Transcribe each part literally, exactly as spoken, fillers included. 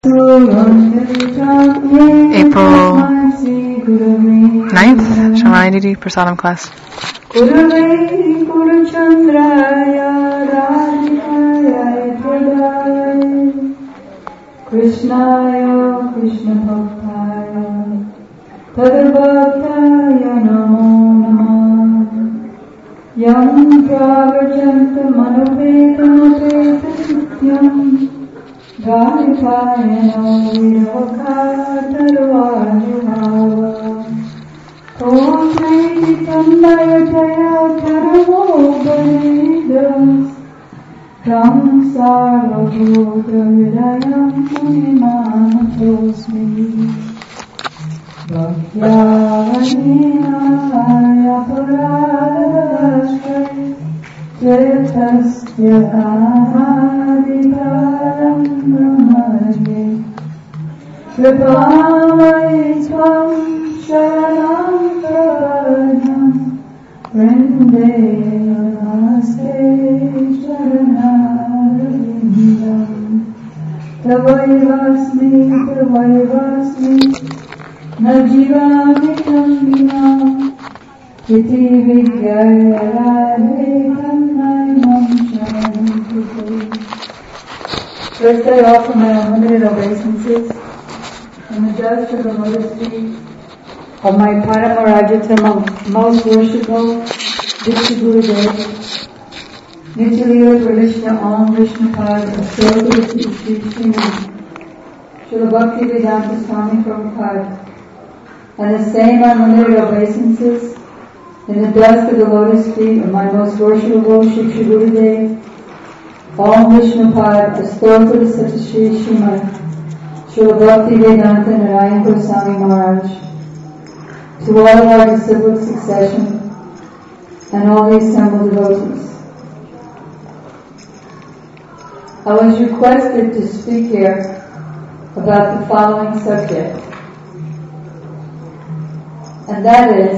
April ninth, Shamanidhi Didi Prasadam class. Krishnaya Krishna Bhaktaya Tadabhaktaya Namo Namah Yam Pravajanta Manovedamapetasnityam Dharipayana Viravakatarvajivava Om Naitikandaya Jaya Karamo Bharedas Ram Sarvabhuta Vidayam Punimanatosmi Bhakyavaniyaya Paradavashkari Jetasya Ahadiparam Brahmane Kripamai Tvam Sharanam Prapadam Vrinde Namaste Sharanarvindam Tavaivasmi Tavaivasmi Najivami Kamvinam Iti Vidyaya Radhe Kamnaimam Sharanam Kriti. First I offer my unlimited obeisances and the dust of the lotus feet of my Paramarajatama, most worshipful Dikshya Gurudev, Nityalila Krishna Om Vishnu Pad, Astroga Sri Srimad, Srila Bhaktivedanta Swami Prabhupada, and the same unlimited obeisances in the dust of the lotus feet of my most worshipful Shiksha Gurudev, Om Vishnu Pad, Astroga Sri Srimad, Srila Bhaktivedanta Narayan Goswami Maharaj, to all our disciplic succession and all the assembled devotees. I was requested to speak here about the following subject, and that is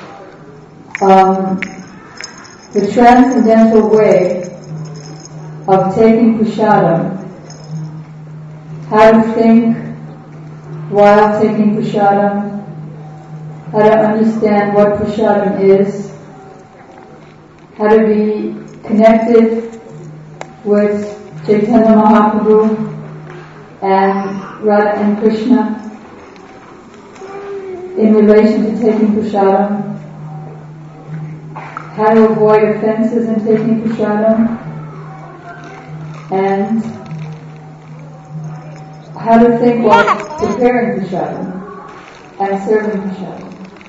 um, the transcendental way of taking prasadam, how to think while taking prasadam, how to understand what prasadam is, how to be connected with Chaitanya Mahaprabhu and Radha and Krishna in relation to taking prasadam, how to avoid offenses in taking prasadam, and how to think while preparing prasadam and serving prasadam.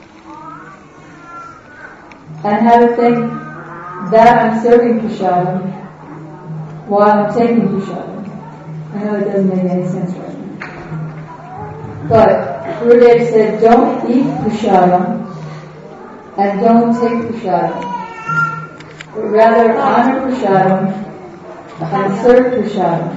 And how to think that I'm serving prasadam while I'm taking prasadam. I know it doesn't make any sense right now. But Gurudev said, don't eat prasadam and don't take prasadam, but rather honor prasadam and serve prasadam.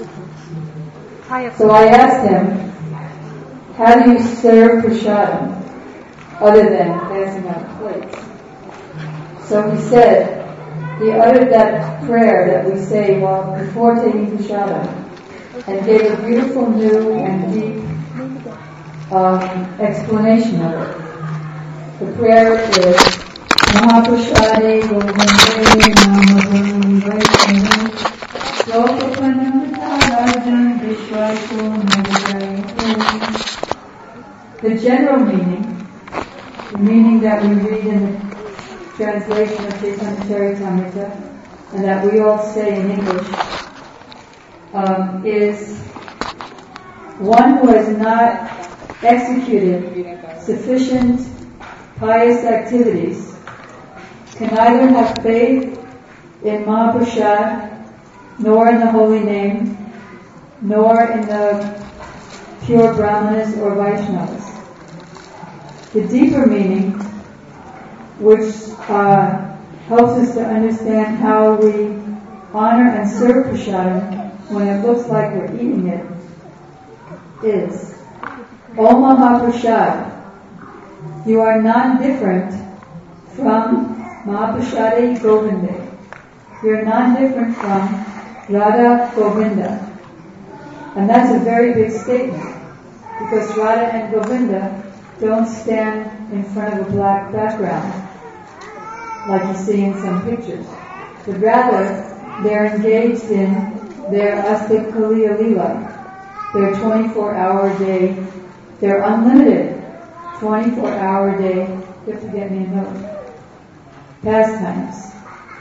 So I asked him, how do you serve prasadam other than passing out plates? So he said, he uttered that prayer that we say while before taking prasadam, and gave a beautiful, new, and deep um, explanation of it. The prayer is Mahaprasade Govinde Namavam Vaishnava Lokapanam Rajan Vishwaso Namavam. The general meaning, the meaning that we read in the translation of Chaitanya Charitamrita, and that we all say in English, um, is one who has not executed sufficient pious activities can neither have faith in Mahaprasad, nor in the holy name, nor in the pure Brahmanas or Vaishnavas. The deeper meaning, which uh, helps us to understand how we honor and serve prasadam when it looks like we're eating it, is O Mahaprasad, you are non-different from Mahaprasade Govinde. You are non-different from Radha Govinda. And that's a very big statement, because Radha and Govinda don't stand in front of a black background like you see in some pictures, but rather they're engaged in their Astik Kaliya Lila, their twenty-four hour day, their unlimited twenty-four hour day, you have to get me a note, pastimes.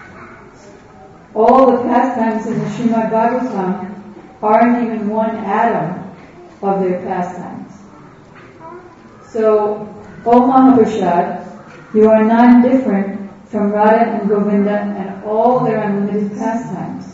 All the pastimes in the Srimad Bhagavatam aren't even one atom of their pastimes. So, O Mahaprasad, you are not different from Radha and Govinda and all their unlimited pastimes.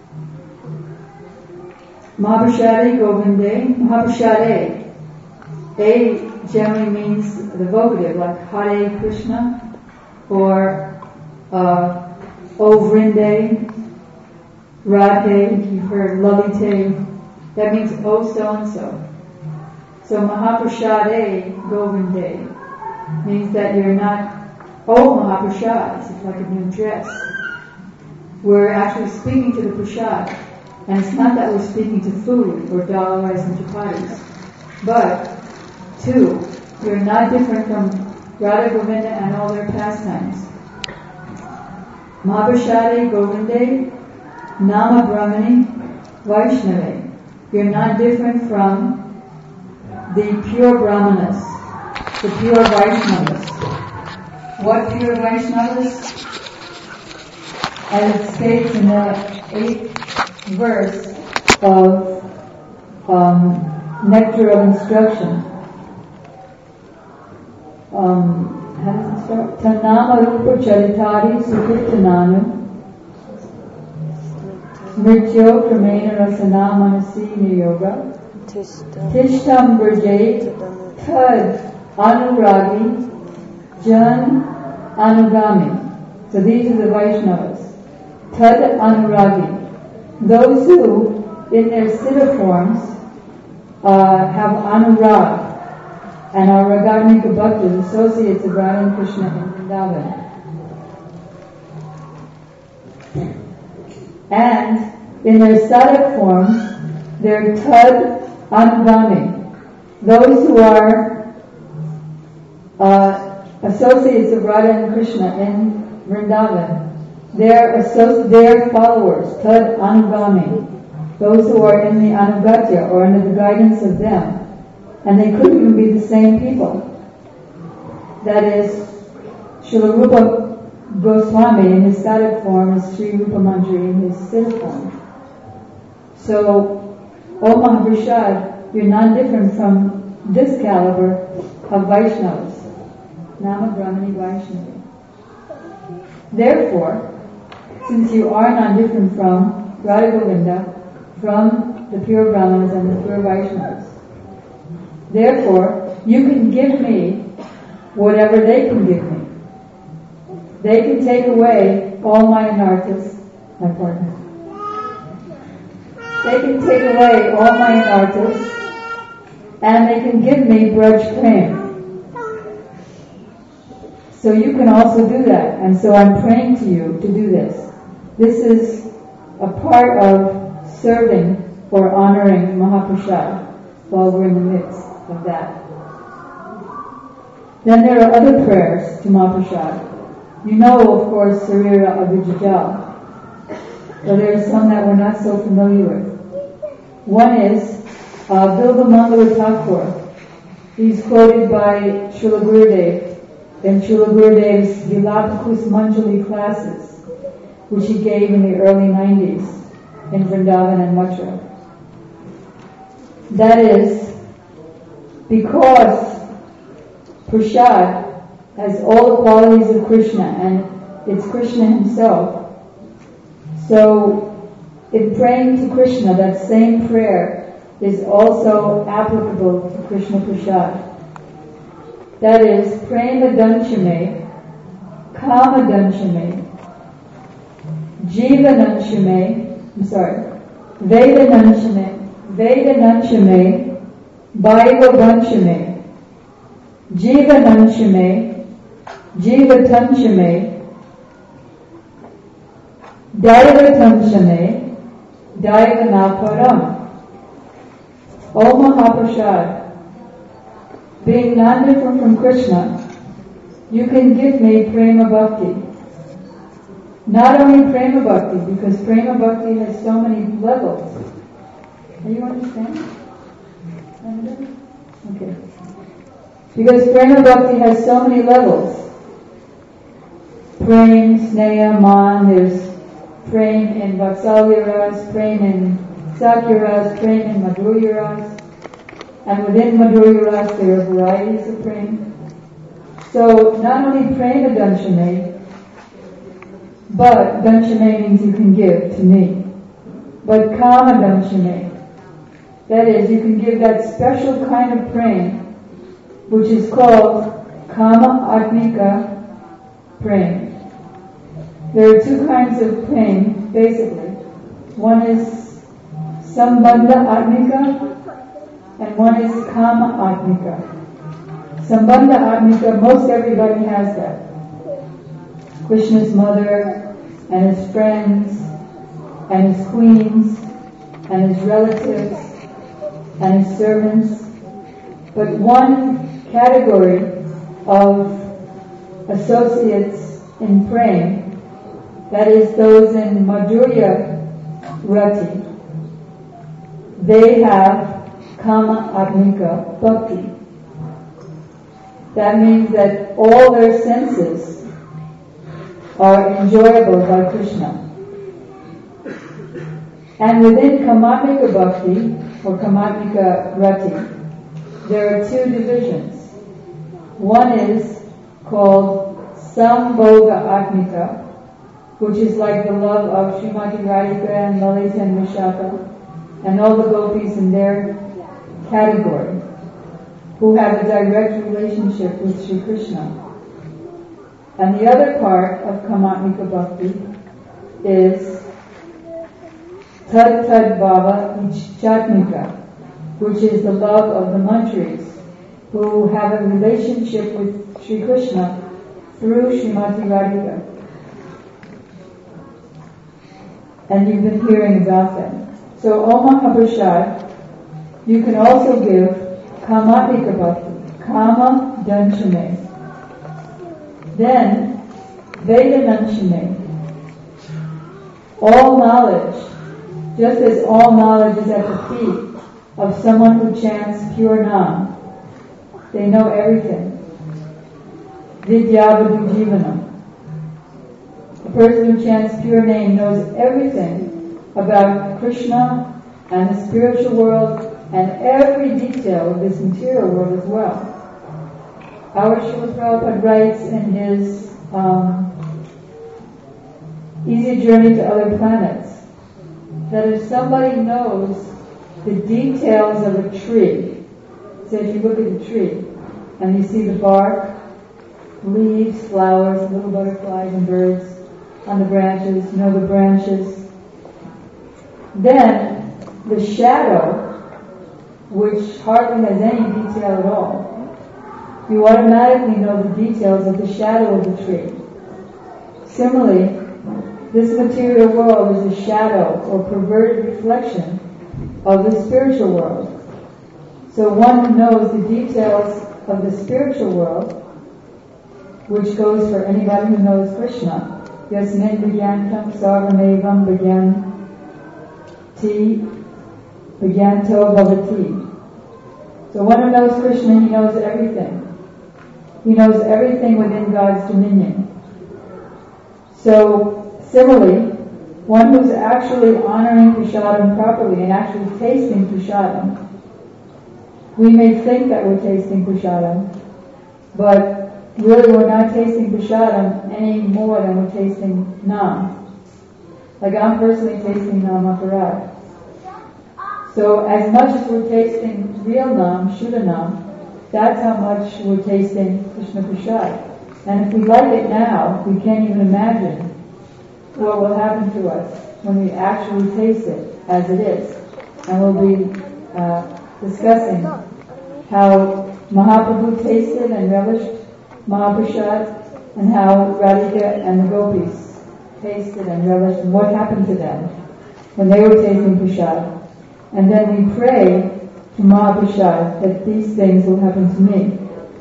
Mahaprasade Govinde, Mahaprasade. A generally means the vocative, like Hare Krishna, or uh, O Vrinde, Radhe, you've heard Lalite, that means O so-and-so. So Mahaprasade Govinde means that you're not O Mahaprasad, it's like a new dress. We're actually speaking to the prasad, and it's not that we're speaking to food or dal, rice, and chapatis, but two, you're not different from Radha Govinda and all their pastimes. Mahaprasade Govinde, Nama Brahmani, Vaishnave. You're not different from the pure Brahmanas, the pure Vaishnavas. What pure Vaishnavas? As it states in the eighth verse of um, Nectar of Instruction. Um, how does it start? Tanama Rupa Charitari Sukritananu Mrityo Kramena Rasana Manasi Niyoga Tishtam Brajay Tad Anuragi Jan Anugami. So these are the Vaishnavas. Tad Anuragi. Those who, in their siddha forms, uh, have Anurag and are Ragagnika Bhaktas, associates of Radha and Krishna in Vrindavan. And in their sadhak forms, they're Tad Anugami. Those who are uh, associates of Radha and Krishna in Vrindavan, they're, associ- they're followers, Tad Anugami. Those who are in the Anugatya, or under the guidance of them. And they couldn't even be the same people. That is, Srila Rupa Goswami in his sadhak form is Sri Rupa Manjari in his siddha form. So, O Mahaprasad, you're not different from this caliber of Vaishnavas. Nama Brahmani Vaishnavi. Therefore, since you are not different from Radha Govinda, from the pure Brahmanas and the pure Vaishnavas, therefore, you can give me whatever they can give me. They can take away all my anarthas, my partner. They can take away all my anarthas, and they can give me Braj Prem. So you can also do that, and so I'm praying to you to do this. This is a part of serving or honoring Mahaprasad while we're in the midst of that. Then there are other prayers to Mahaprasad. You know, of course, Sarira Abhijajal, but there are some that we're not so familiar with. One is uh, Bilba Mangala Thakur. He's quoted by Srila Gurudev in Srila Gurudev's Vilapakus Manjali classes, which he gave in the early nineties in Vrindavan and Mathura. That is, because Prasad has all the qualities of Krishna, and it's Krishna himself. So, in praying to Krishna, that same prayer is also applicable to Krishna Prasad. That is, Prema Danchame, Kama Danchame, Jiva Danchame, I'm sorry, Veda Danchame, Veda Danchame, Bhaiva Danchame, Jiva Danchame, Jiva Tanchame, Daiva Tanchame, Daiva Naparam. O Mahaprasad, being non-different from Krishna, you can give me Prema Bhakti. Not only Prema Bhakti, because Prema Bhakti has so many levels. Are you understanding? Okay. Because Prema Bhakti has so many levels. Prem, Sneha, Man, there's Prem in Vatsalya Ras, Prem in Sakya Ras, Prem in Madhurya Ras, and within Madhurya Ras there are varieties of Prem. So not only Prema Danshame, but Danshame means you can give to me, but Kama Danshame. That is, you can give that special kind of Prem, which is called Kama Atmika Prem. There are two kinds of Prem, basically. One is Sambandha Atmika, and one is Kama Atmika. Sambandha Atmika, most everybody has that. Krishna's mother, and his friends, and his queens, and his relatives, and his servants. But one category of associates in Prem, that is those in Madhurya Rati, they have Kama Atmika Bhakti. That means that all their senses are enjoyable by Krishna. And within Kamatmika Bhakti, or Kamatmika Rati, there are two divisions. One is called Sambhoga Atmika, which is like the love of Srimati Radhika and Lalita and Vishaka, and all the gopis in their category, who have a direct relationship with Sri Krishna. And the other part of Kamatmika Bhakti is Tad Tad Bhava Ichatmika, which is the love of the mantris, who have a relationship with Sri Krishna through Srimati Radhika. And you've been hearing about them. So, O Mahaprasad, you can also give Kamatmika Bhakti, Kama Danshame. Then, Veda Danshame. All knowledge, just as all knowledge is at the feet of someone who chants pure Nam. They know everything. Vidyavadu Jivanam. The person who chants pure name knows everything about Krishna and the spiritual world and every detail of this material world as well. Our Srila Prabhupada writes in his um, Easy Journey to Other Planets that if somebody knows the details of a tree, so if you look at the tree and you see the bark, leaves, flowers, little butterflies and birds on the branches, you know the branches, then the shadow, which hardly has any detail at all, you automatically know the details of the shadow of the tree. Similarly, this material world is a shadow or perverted reflection of the spiritual world. So one who knows the details of the spiritual world, which goes for anybody who knows Krishna, Yasmin Vigyantam Sarvamevam Vigyanti Vigyanto Bhavati. So one who knows Krishna, he knows everything. He knows everything within God's dominion. So, similarly, one who's actually honoring prasadam properly and actually tasting prasadam, we may think that we're tasting prasadam, but really we're not tasting prasadam any more than we're tasting Nam. Like I'm personally tasting Nam Aparad. So as much as we're tasting real Nam, Shuddha Nam, that's how much we're tasting Krishna Prasad. And if we like it now, we can't even imagine what will happen to us when we actually taste it as it is. And we'll be uh, discussing how Mahaprabhu tasted and relished Mahaprasad, and how Radhika and the gopis tasted and relished, and what happened to them when they were tasting prasad. And then we pray to Mahaprasad that these things will happen to me.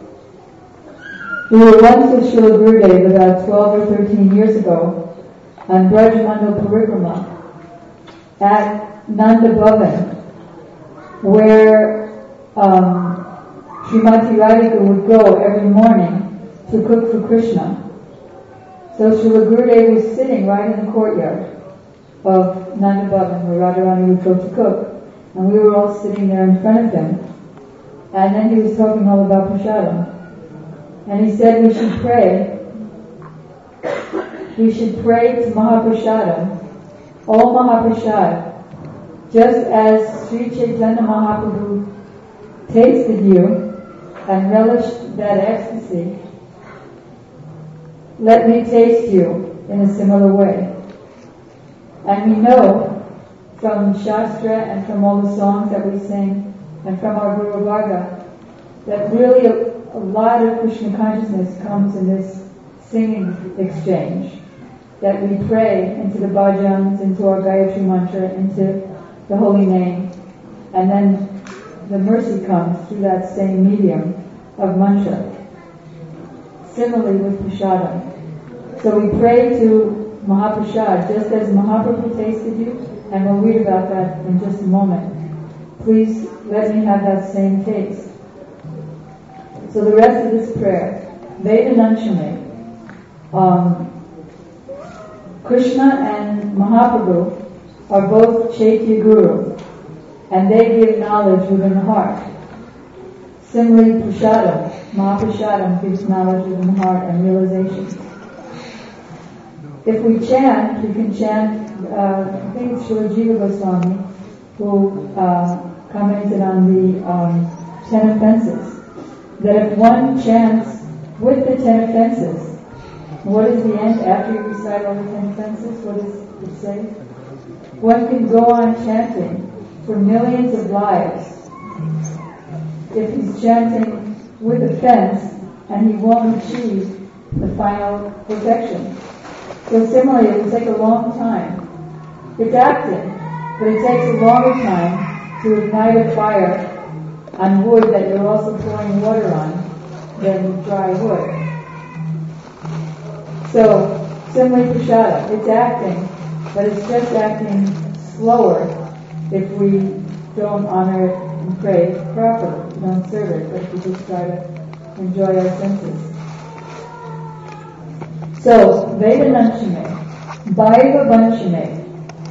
We were once with Srila Gurudev about twelve or thirteen years ago on Braj Mandal Parikrama at Nanda Bhavan, where um, Srimati Radhika would go every morning to cook for Krishna. So Srila Gurudev was sitting right in the courtyard of Nanda Bhavan where Radharani would go to cook, and we were all sitting there in front of him. And then he was talking all about prasadam. And he said we should pray. We should pray to Mahaprasadam. O Mahaprasad, just as Sri Chaitanya Mahaprabhu tasted you and relished that ecstasy, let me taste you in a similar way. And we know from Shastra and from all the songs that we sing and from our Guru Varga that really a, a lot of Krishna consciousness comes in this singing exchange. That we pray into the bhajans, into our Gayatri mantra, into the holy name, and then the mercy comes through that same medium of mantra. Similarly with prasadam. So we pray to Mahaprasad just as Mahaprabhu tasted you, and we'll read about that in just a moment. Please let me have that same taste. So the rest of this prayer, Vedananshame, um, Krishna and Mahaprabhu are both Chaitya Guru, and they give knowledge within the heart. Similarly, Prasadam, Mahaprasadam gives knowledge within the heart and realization. If we chant, we can chant, uh, I think it's Srila Jiva Goswami who uh, commented on the um, ten offenses. That if one chants with the ten offenses, what is the end after you recite all the ten offenses? What does it say? One can go on chanting for millions of lives if he's chanting with offense and he won't achieve the final perfection. So similarly, it will take a long time. It's acting, but it takes a longer time to ignite a fire on wood that you're also pouring water on than dry wood. So, similarly prasada, it's acting, but it's just acting slower if we don't honor it and pray properly. We don't serve it, but we just try to enjoy our senses. So, Vedananshame, Bhaiva Vanshame,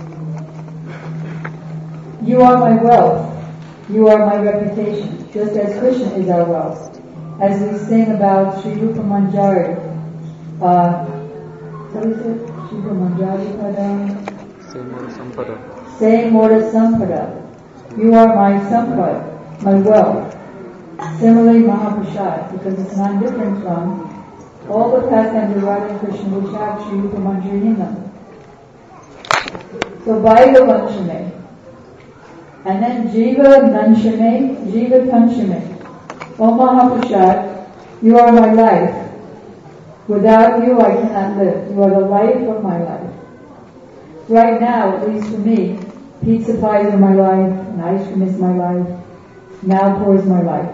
you are my wealth, you are my reputation, just as Krishna is our wealth. As we sing about Sri Rupa Manjari, uh, what is it? Sri Rupa Manjari Padam? Semora Sampada. Semora Sampada. You are my sampad, my wealth. Similarly, Mahaprasad, because it's not different from all the pastimes of Radha and Krishna which have Sri Rupa Manjari in them. So, Bhaiva Vanshame. And then Jiva Nanshame, Jiva Tanshame. O Mahaprasad, you are my life. Without you, I cannot live. You are the life of my life. Right now, at least for me, pizza pies are my life, and ice cream is my life. Now pours my life.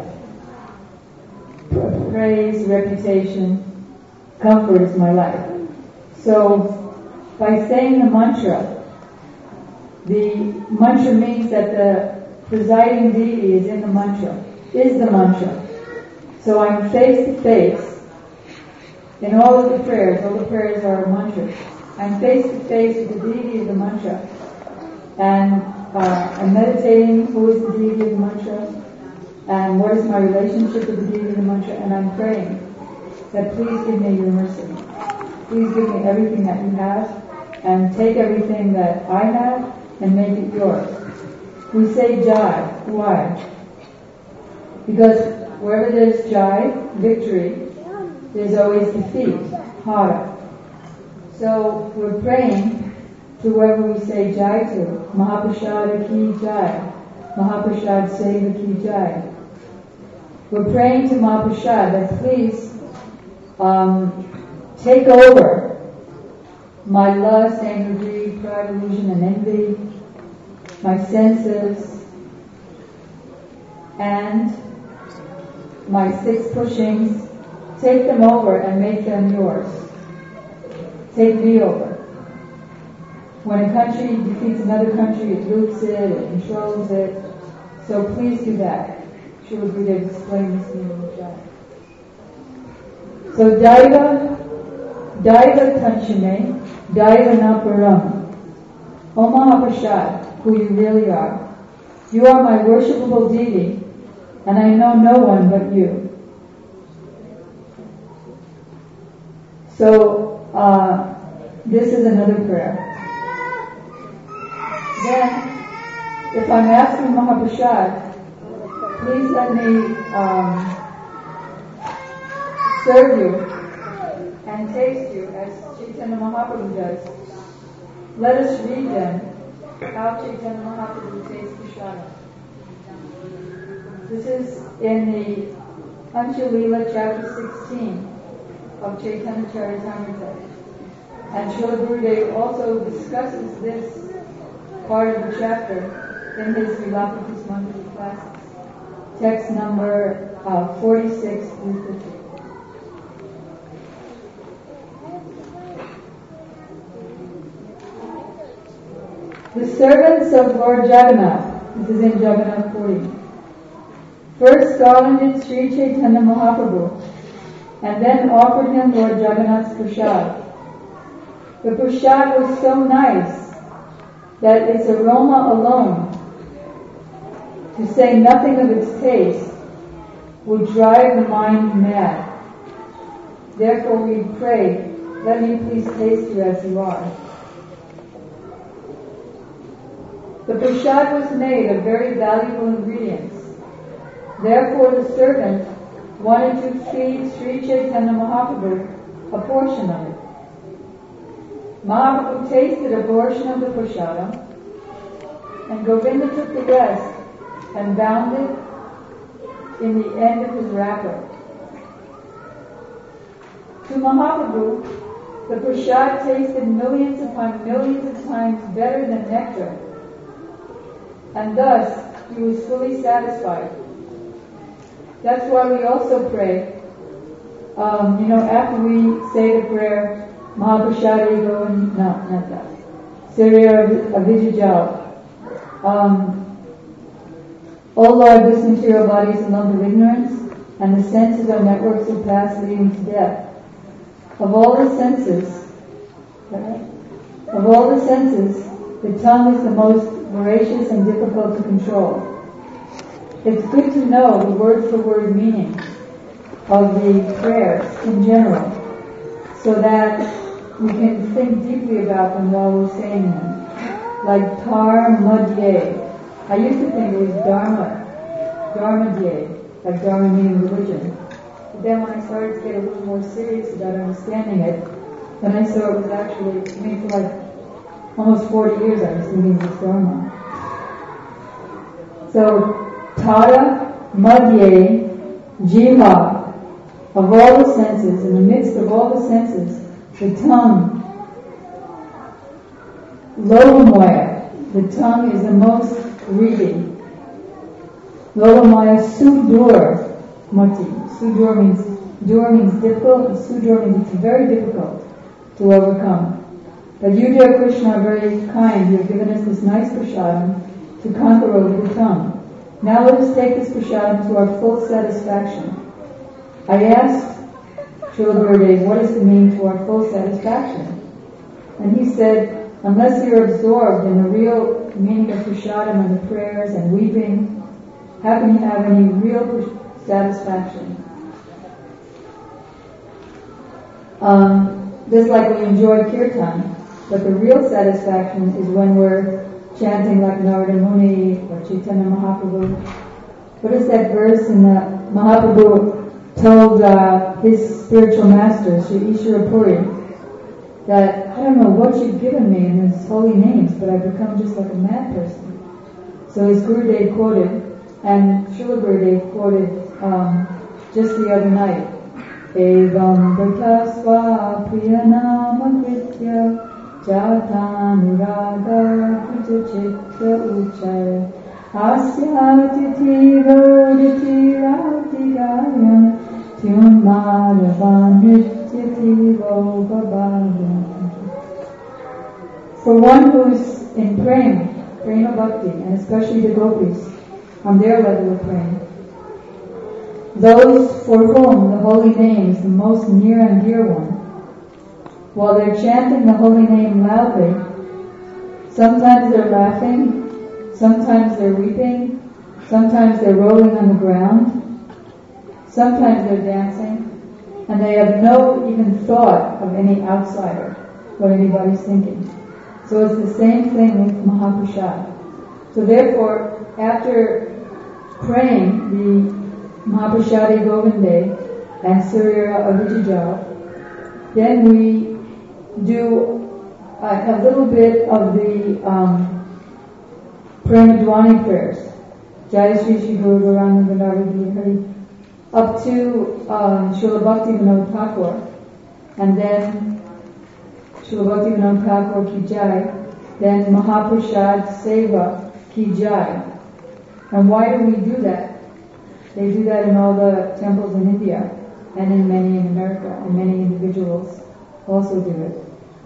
Praise, reputation, comfort is my life. So, by saying the mantra, the mantra means that the presiding deity is in the mantra, is the mantra. So I'm face to face in all of the prayers. All the prayers are mantras. I'm face to face with the deity of the mantra, and uh, I'm meditating who is the deity of the mantra, and what is my relationship with the deity of the mantra, and I'm praying that please give me your mercy. Please give me everything that you have, and take everything that I have and make it yours. We say Jai. Why? Because wherever there's Jai, victory, there's always defeat, Hara. So we're praying to whoever we say Jai to. Mahaprasad ki Jai. Mahaprasad Seva ki Jai. We're praying to Mahaprasad that please um, take over my lust, anger, greed, pride, illusion, and envy, my senses, and my six pushings, take them over and make them yours. Take me over. When a country defeats another country, it loots it, it controls it. So please do that. Srila Gurudev explained this in the chat. So Daiva, Daiva Tanchime, Daiva Naparam. O Mahaprasad, who you really are. You are my worshipable deity, and I know no one but you. So, uh, this is another prayer. Then, if I'm asking Mahaprasad, please let me um, serve you and taste you as Chaitanya Mahaprabhu does. Let us read then how Chaitanya Mahaprabhu tastes prasada. This is in the Panchalila chapter sixteen of Chaitanya Charitamrita. And Srila Gurudev also discusses this part of the chapter in his Vilapa Mantra classes. Text number uh, forty-six through fifty. The servants of Lord Jagannath, this is in Jagannath Puri, first garlanded Sri Chaitanya Mahaprabhu and then offered him Lord Jagannath's prasad. The prasad was so nice that its aroma alone, to say nothing of its taste, would drive the mind mad. Therefore we pray, let me please taste you as you are. The prasad was made of very valuable ingredients. Therefore the servant wanted to feed Sri Chaitanya Mahaprabhu a portion of it. Mahaprabhu tasted a portion of the prasada, and Govinda took the rest and bound it in the end of his wrapper. To Mahaprabhu, the prasad tasted millions upon millions of times better than nectar, and thus he was fully satisfied. That's why we also pray, um, you know, after we say the prayer, Mahaprasadi go and, no, not that, Surya Avijajal. Um, O Lord, this material body is a lump of ignorance, and the senses are networks of paths leading to death. Of all the senses, of all the senses, the tongue is the most voracious and difficult to control. It's good to know the word-for-word meaning of the prayers in general, so that we can think deeply about them while we're saying them. Like tar madhye. I used to think it was dharma, dharmadye, like dharma meaning religion. But then when I started to get a little more serious about understanding it, then I saw it was actually, I mean, for like almost forty years I was thinking it was dharma. So, Tara, Madhye, Jiva, of all the senses, in the midst of all the senses, the tongue, Lolamaya, the tongue is the most greedy. Lolamaya Sudur Mati. Sudur means, dur means difficult, and Sudur means it's very difficult to overcome. But you, dear Krishna, are very kind. You have given us this nice prasadam to conquer over the tongue. Now let us take this prasadam to our full satisfaction. I asked Srila Gurudev, what does it mean to our full satisfaction? And he said, unless you're absorbed in the real meaning of prasadam and the prayers and weeping, how can you have any real satisfaction? Um, just like we enjoy kirtan, but the real satisfaction is when we're chanting like Narada Muni or Chaitanya Mahaprabhu. What is that verse in the Mahaprabhu told uh, his spiritual master, Sri Ishvara Puri, that I don't know what you've given me in his holy names, but I've become just like a mad person. So his Gurudev quoted, and Srila Gurudev quoted um, just the other night, Evam Bhatasva Priyanama Kritya Chatanuraga Kritya Chitta Uchaya Asyatiti roditi ratigaya Tyumadavanityati vogabhaya. For one who's in prema, prema bhakti, and especially the gopis, on their level of prema, those for whom the holy name is the most near and dear one, while they're chanting the holy name loudly, sometimes they're laughing, sometimes they're weeping, sometimes they're rolling on the ground, sometimes they're dancing, and they have no even thought of any outsider, what anybody's thinking. So it's the same thing with Mahaprasad. So therefore, after praying the Mahaprasadi Govinde and Surya Avijijal, then we do a, a little bit of the um, Premadwani prayers, Jai Shri Shri Guru Gauranga Vrindavan Hari, up to um, Srila Bhakti Vinod Thakur, and then Srila Bhakti Vinod Thakur Ki Jai, then Mahaprasad Seva Ki Jai. And why do we do that? They do that in all the temples in India, and in many in America, and many individuals also do it.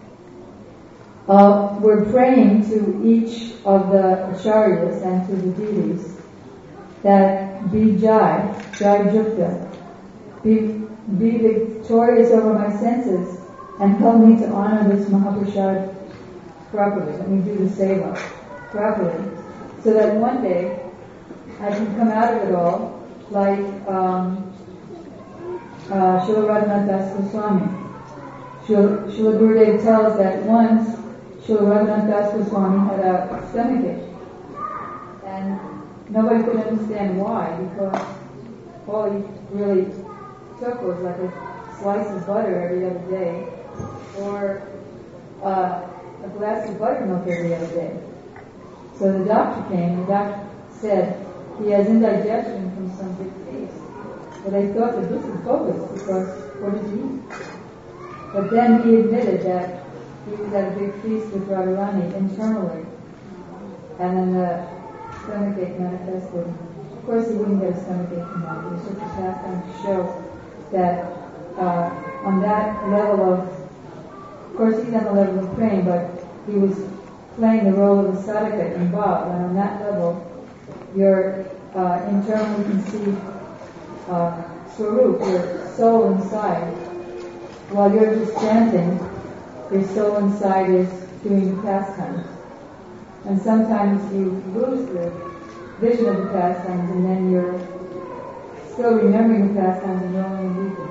Uh, we're praying to each of the acharyas and to the deities that be Jai, Jai Jukta, be, be victorious over my senses and help me to honor this Mahaprasad properly. Let me do the seva properly, so that one day I can come out of it all like um, uh, Srila Radhanath Das Goswami. Srila Gurudev tells that once Srila Radhanath Das Goswami had a stomachache, and nobody could understand why, because all he really took was like a slice of butter every other day, or uh, a glass of buttermilk every other day. So the doctor came, the doctor said, he has indigestion from some big feast. But they thought that this is bogus, because what did he eat? But then he admitted that he was at a big feast with Radharani internally, and then the stomachache manifested. Of course he wouldn't get a stomachache from that. It was just a pastime to show that uh, on that level of, of course he's on the level of praying, but he was playing the role of a sadhaka involved, and on that level, your uh, internally conceived uh, swarup, your soul inside, while you're just chanting, your soul inside is doing the pastimes. And sometimes you lose the vision of the pastimes, and then you're still remembering the pastimes and rolling and weeping.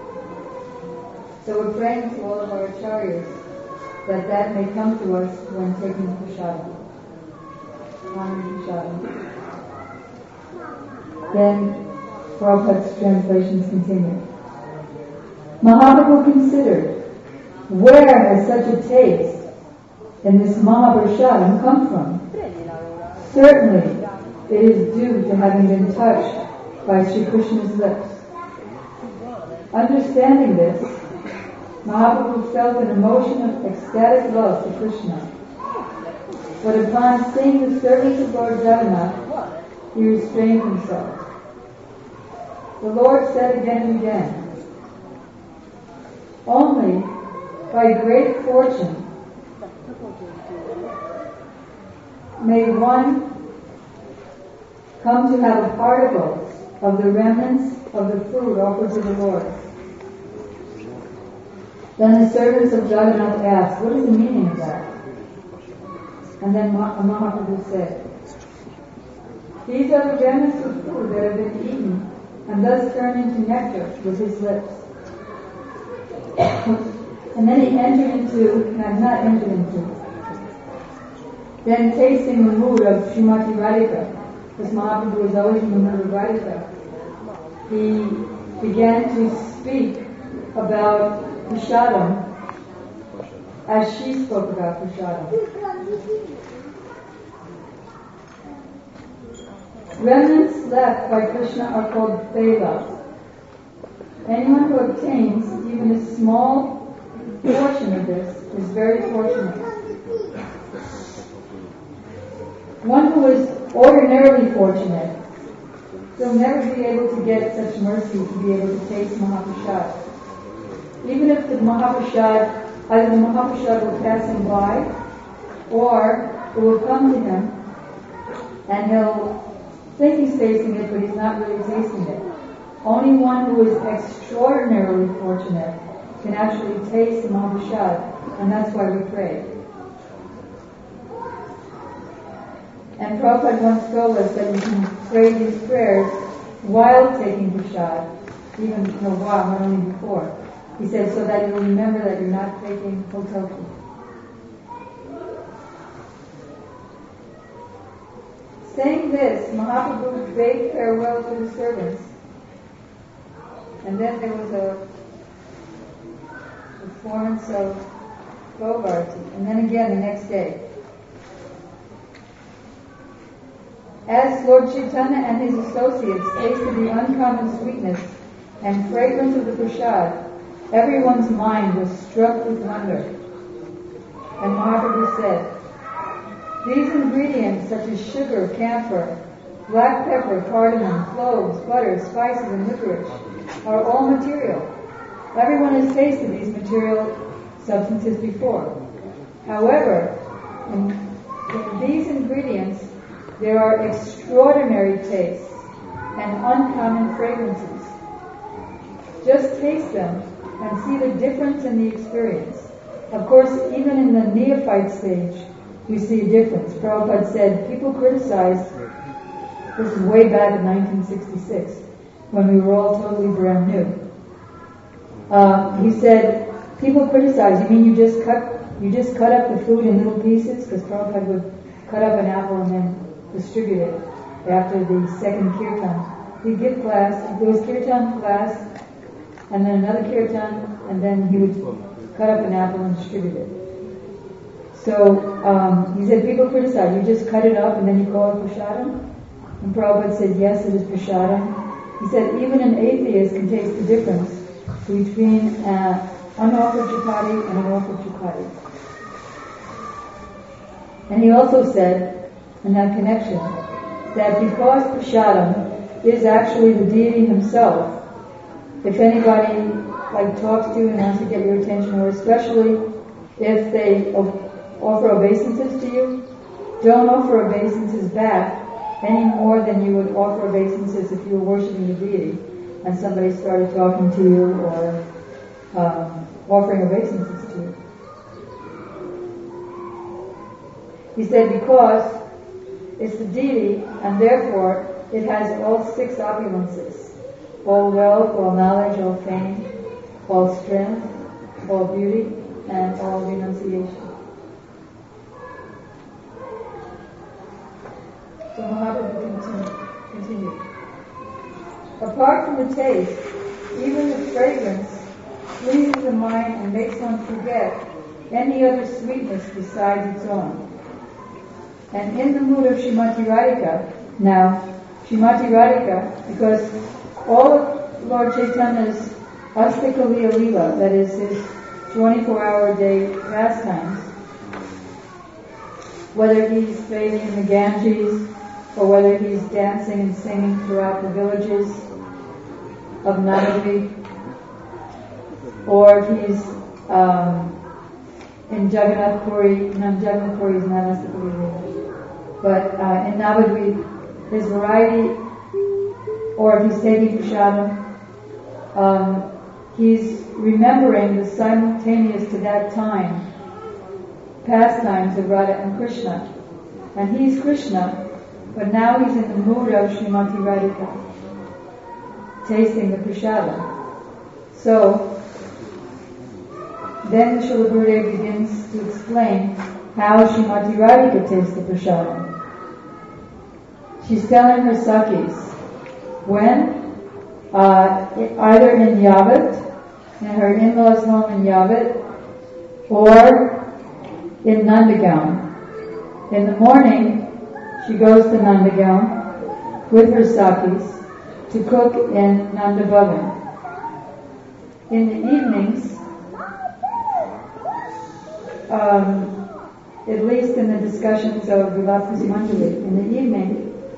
So we're praying to all of our acharyas that that may come to us when taking prasadam. Prasadam. Then Prabhupada's translations continue. Mahaprabhu considered, where has such a taste in this Mahaprasadam come from? Certainly, it is due to having been touched by Sri Krishna's lips. Understanding this, Mahaprabhu felt an emotion of ecstatic love to Krishna. But upon seeing the servants of Lord Jagannath, he restrained himself. The Lord said again and again, only by great fortune may one come to have a particle of the remnants of the food offered to the Lord. Then the servants of Jagannath asked, what is the meaning of that? And then Mahaprabhu said, these are the remnants of food that have been eaten and thus turned into nectar with his lips. And then he entered into, no, not entered into, then tasting the mood of Srimati Radhika, because Mahaprabhu was always in the mood of Radhika, he began to speak about prasadam as she spoke about prasadam. Remnants left by Krishna are called Bela. Anyone who obtains even a small portion of this is very fortunate. One who is ordinarily fortunate, they'll never be able to get such mercy to be able to taste Mahaprasad. Even if the Mahaprasad, either the Mahaprasad will pass him by, or it will come to him, and he'll think he's tasting it, but he's not really tasting it. Only one who is extraordinarily fortunate can actually taste the Mahaprasad, and that's why we pray. And Prabhupada once told us that you can pray these prayers while taking prasad, even in a while, not only before. He said, so that you'll remember that you're not taking hotel food. Saying this, Mahaprabhu bade farewell to the servants. And then there was a performance of Govarti. And then again the next day. As Lord Chaitanya and his associates tasted the uncommon sweetness and fragrance of the prasad, everyone's mind was struck with wonder. And Mahaprabhu said, these ingredients such as sugar, camphor, black pepper, cardamom, cloves, butter, spices, and licorice are all material. Everyone has tasted these material substances before. However, in, in these ingredients, there are extraordinary tastes and uncommon fragrances. Just taste them and see the difference in the experience. Of course, even in the neophyte stage, we see a difference. Prabhupada said, people criticize, this is way back in nineteen sixty-six, when we were all totally brand new. Uh, he said, people criticize, you mean you just cut, you just cut up the food in little pieces? Because Prabhupada would cut up an apple and then distribute it after the second kirtan. He'd give class, there was kirtan class, and then another kirtan, and then he would cut up an apple and distribute it. So um, he said, people criticize, you just cut it up and then you call it prasadam? And Prabhupada said, yes, it is prasadam. He said, even an atheist can taste the difference between uh, unoffered chapati and an offered chapati. And he also said, in that connection, that because prasadam is actually the deity himself, if anybody like talks to you and wants to get your attention, or especially if they offer obeisances to you, don't offer obeisances back any more than you would offer obeisances if you were worshiping the deity and somebody started talking to you or um, offering obeisances to you. He said because it's the deity and therefore it has all six opulences: all wealth, all knowledge, all fame, all strength, all beauty, and all renunciation. So Mahaprabhu continued. Apart from the taste, even the fragrance pleases the mind and makes one forget any other sweetness besides its own. And in the mood of Srimati Radhika, now, Srimati Radhika, because all of Lord Chaitanya's Astika Leela Leela, that is his twenty-four hour a day pastimes, whether he's bathing in the Ganges, or whether he's dancing and singing throughout the villages of Navadvip, or if he's um, in Jagannath Puri. No, Jagannath Puri is not Astika Leela Leela, but uh, in Navadvip, his variety, or if he's taking prasadam, um, he's remembering the simultaneous to that time pastimes of Radha and Krishna. And he's Krishna, but now he's in the mood of Srimati Radhika, tasting the prasadam. So, then Srila Gurudev begins to explain how Srimati Radhika tastes the prasadam. She's telling her Sakhis, when, uh, either in Yavat, in her in-laws' home in Yavat, or in Nandagaon. In the morning, she goes to Nandagaon with her Sakhis to cook in Nandabhavan. In the evenings, um, at least in the discussions of Vilas Kusumanjali in the evening,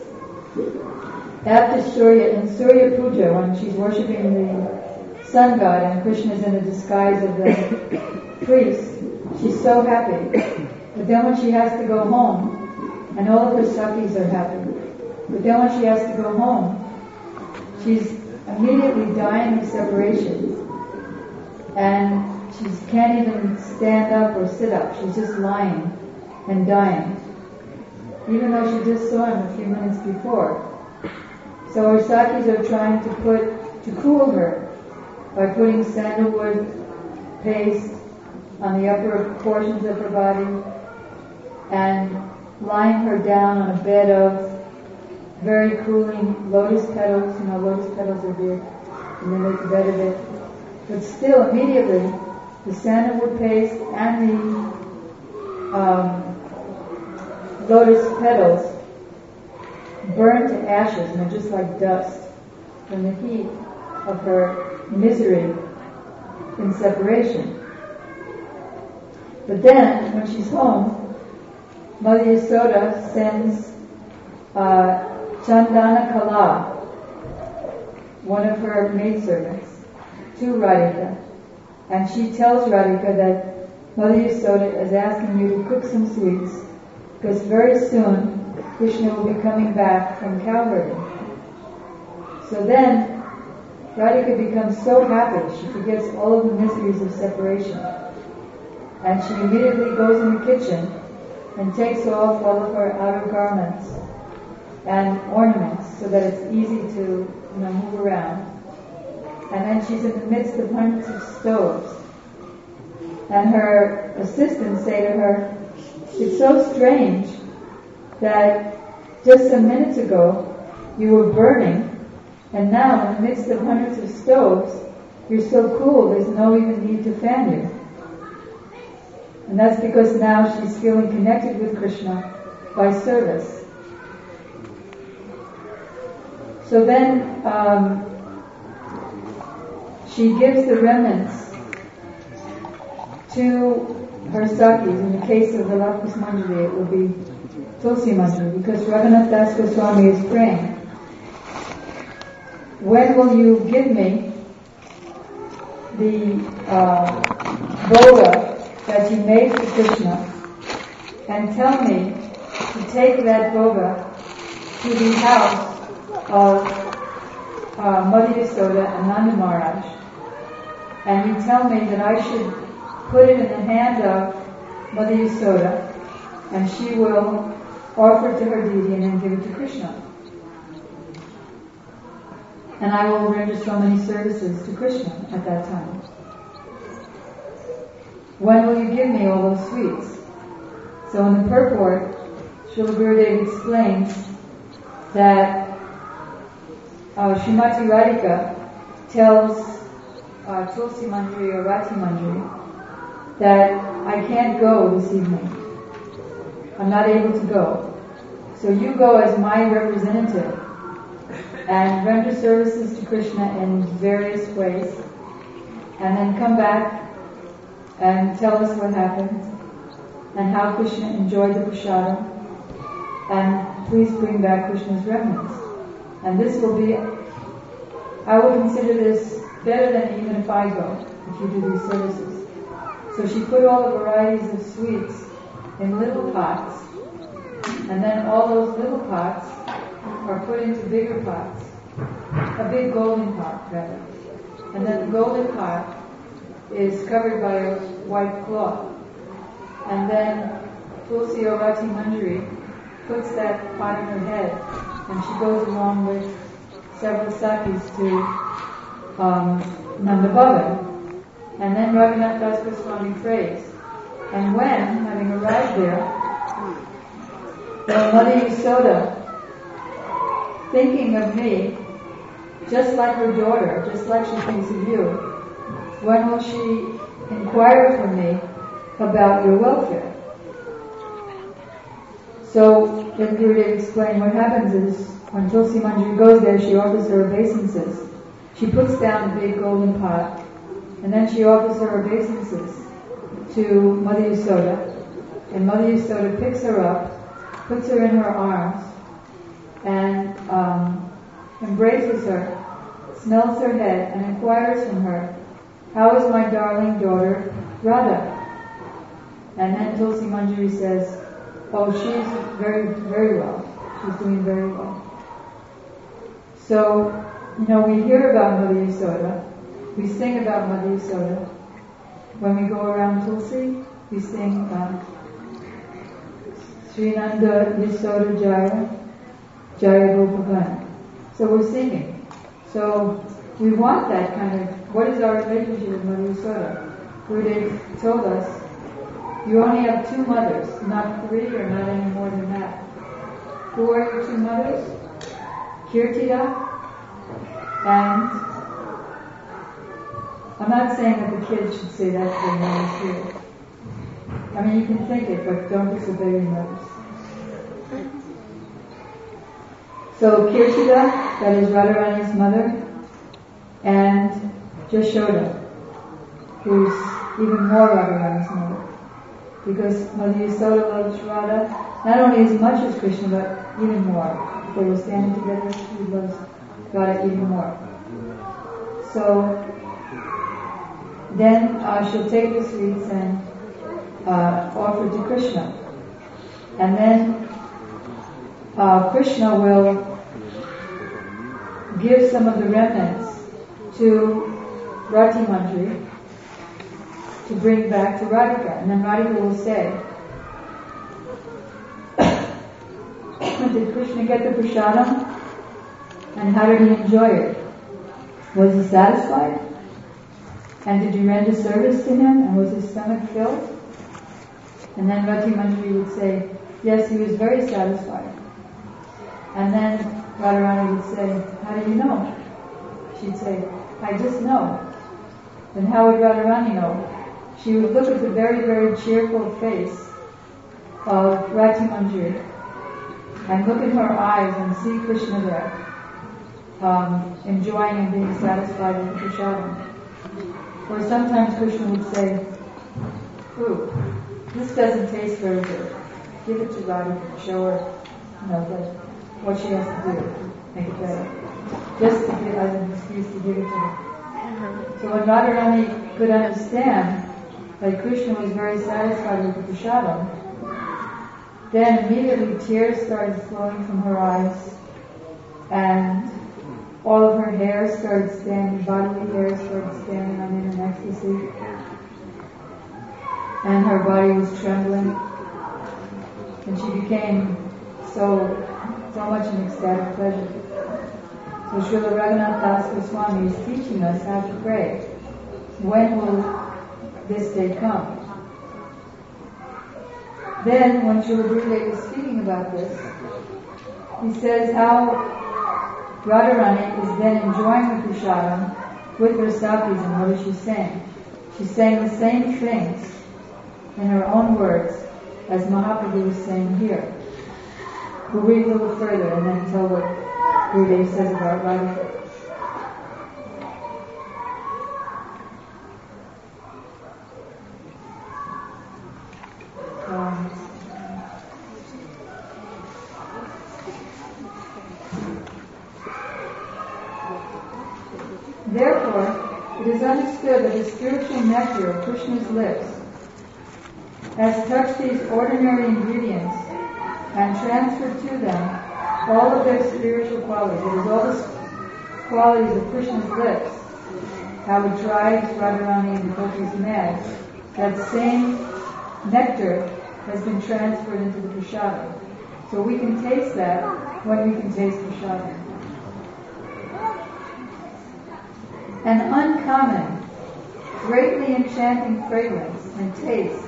after Surya, in Surya Puja, when she's worshipping the sun god and Krishna is in the disguise of the priest, she's so happy. But then when she has to go home, and all of her sakis are happy, but then when she has to go home, she's immediately dying of separation. And she can't even stand up or sit up. She's just lying and dying, even though she just saw him a few minutes before. So her sakis are trying to put, to cool her by putting sandalwood paste on the upper portions of her body and lying her down on a bed of very cooling lotus petals. You know, lotus petals are big, and then there's a bed of it. But still, immediately, the sandalwood paste and the um, lotus petals burn to ashes, and they're just like dust from the heat of her misery in separation. But then, when she's home, Mother Yasoda sends uh, Chandana Kala, one of her maidservants, to Radhika, and she tells Radhika that Mother Yasoda is asking you to cook some sweets, because very soon Krishna will be coming back from cow herding. So then Radhika becomes so happy, she forgets all of the miseries of separation, and she immediately goes in the kitchen and takes off all of her outer garments and ornaments so that it's easy to, you know, move around. And then she's in the midst of hundreds of stoves. And her assistants say to her, it's so strange that just some minutes ago you were burning, and now in the midst of hundreds of stoves, you're so cool, there's no even need to fan you. And that's because now she's feeling connected with Krishna by service. So then, um, she gives the remnants to her sakis. In the case of the Vilas Kusumanjali, it will be Tulsi Manjali, because Raghunath Das Goswami is praying, when will you give me the uh, bhoga that you made for Krishna, and tell me to take that bhoga to the house of uh, Mother Yasoda and Nanda Maharaj, and you tell me that I should put it in the hand of Mother Yasoda, and she will offer it to her deity and then give it to Krishna. And I will render so many services to Krishna at that time. When will you give me all those sweets? So in the purport, Srila Gurudev explains that uh, Srimati Radhika tells uh, Tulsi Manjari or Rati Manjari that I can't go this evening. I'm not able to go. So you go as my representative and render services to Krishna in various ways, and then come back and tell us what happened and how Krishna enjoyed the prasadam, and please bring back Krishna's remnants. And this will be, I will consider this better than even if I go, if you do these services. So she put all the varieties of sweets in little pots, and then all those little pots are put into bigger pots, a big golden pot rather. And then the golden pot is covered by a white cloth. And then Tulsi or Rati Manjari puts that pot in her head, and she goes along with several sakis to um, Nanda Bhavan. And then Raghunath Das Goswami prays. And when, having arrived there, the Mother Yasoda, thinking of me, just like her daughter, just like she thinks of you, when will she inquire from me about your welfare? So then Gurudev explained what happens is when Tulsi Manjari goes there, she offers her obeisances. She puts down the big golden pot, and then she offers her obeisances to Mother Yasoda. And Mother Yasoda picks her up, puts her in her arms, and um, embraces her, smells her head, and inquires from her, "How is my darling daughter Radha?" And then Tulsi Manjari says, "Oh, she's very, very well. She's doing very well." So, you know, we hear about Mother Yasoda, we sing about Mother Yasoda. When we go around Tulsi, we sing um, Sri Nanda Yasoda Jaya, Jaya Gopavan. So we're singing. So we want that kind of, what is our relationship with Mother Yasoda? Gurudev told us, you only have two mothers, not three or not any more than that. Who are your two mothers? Kirtida and, I'm not saying that the kids should say that to their mothers here. I mean, you can think it, but don't disobey your mothers. So Kirtida, that is Radharani's mother, and Jashoda, who's even more Radharani's mother. Because Mother Yasoda loves Radha not only as much as Krishna, but even more. If they were standing together, she loves Radha even more. So then uh, she'll take the sweets and uh, offer to Krishna. And then uh, Krishna will give some of the remnants to Rati Manjari to bring back to Radhika. And then Radhika will say, did Krishna get the prasadam? And how did he enjoy it? Was he satisfied? And did you render service to him? And was his stomach filled? And then Rati Manjari would say, yes, he was very satisfied. And then Radharani would say, how do you know? She'd say, I just know. Then how would Radharani know? She would look at the very, very cheerful face of Rati Manjari and look in her eyes and see Krishna there, um, enjoying and being satisfied with the prasadam. Or sometimes Krishna would say, ooh, this doesn't taste very good. Give it to Radhika, show her, you know, that what she has to do, make it better. Just to give as an excuse to give it to her. So when Radharani could understand that Krishna was very satisfied with the prasadam, then immediately tears started flowing from her eyes, and all of her hair started standing, bodily hair started standing on in an ecstasy, and her body was trembling, and she became so, so much in ecstatic pleasure. So Srila Raghunath Das Goswami is teaching us how to pray. When will this day come? Then, when Srila Gurudev is speaking about this, he says how Radharani is then enjoying the prasadam with her sakis, and what is she saying? She's saying the same things in her own words as Mahaprabhu is saying here. We'll read a little further and then tell what Gurudev says about Radharani. Um, Therefore, it is understood that the spiritual nectar of Krishna's lips has touched these ordinary ingredients and transferred to them all of their spiritual qualities. It is all the qualities of Krishna's lips, how it drives Radharani and the devotees mad. That same nectar has been transferred into the prasadam. So we can taste that when we can taste prasadam. An uncommon, greatly enchanting fragrance and taste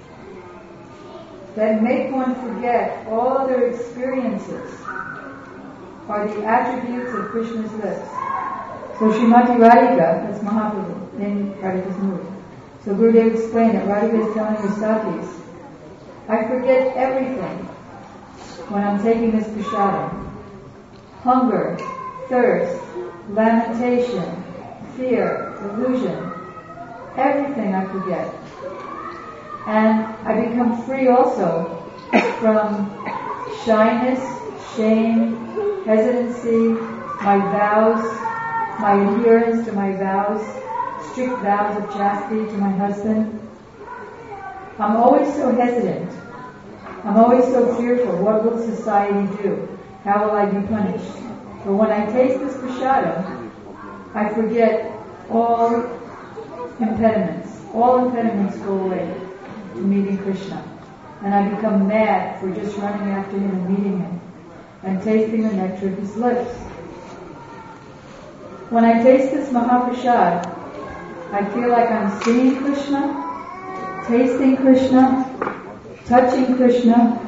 that make one forget all other experiences are the attributes of Krishna's lips. So Srimati Radhika, that's Mahaprabhu, in Radhika's mood. So Gurudev explained that Radhika is telling her sakis, I forget everything when I'm taking this prasadam. Hunger, thirst, lamentation, fear, illusion, everything I forget. And I become free also from shyness, shame, hesitancy, my vows, my adherence to my vows, strict vows of chastity to my husband. I'm always so hesitant. I'm always so fearful. What will society do? How will I be punished? But when I taste this prasadam, I forget all impediments. All impediments go away to meeting Krishna. And I become mad for just running after him and meeting him and tasting the nectar of his lips. When I taste this Mahaprasad, I feel like I'm seeing Krishna, tasting Krishna, touching Krishna,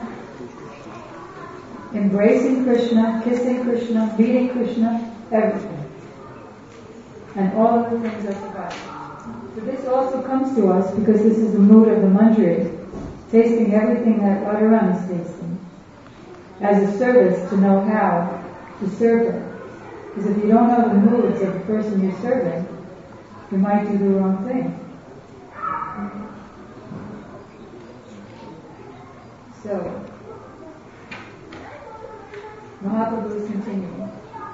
embracing Krishna, kissing Krishna, meeting Krishna, everything. And all of the things I forgot. So this also comes to us because this is the mood of the manjari, tasting everything that Radharam is tasting, as a service to know how to serve her. Because if you don't know the moods of the person you're serving, you might do the wrong thing. So, Mahaprabhu is continuing.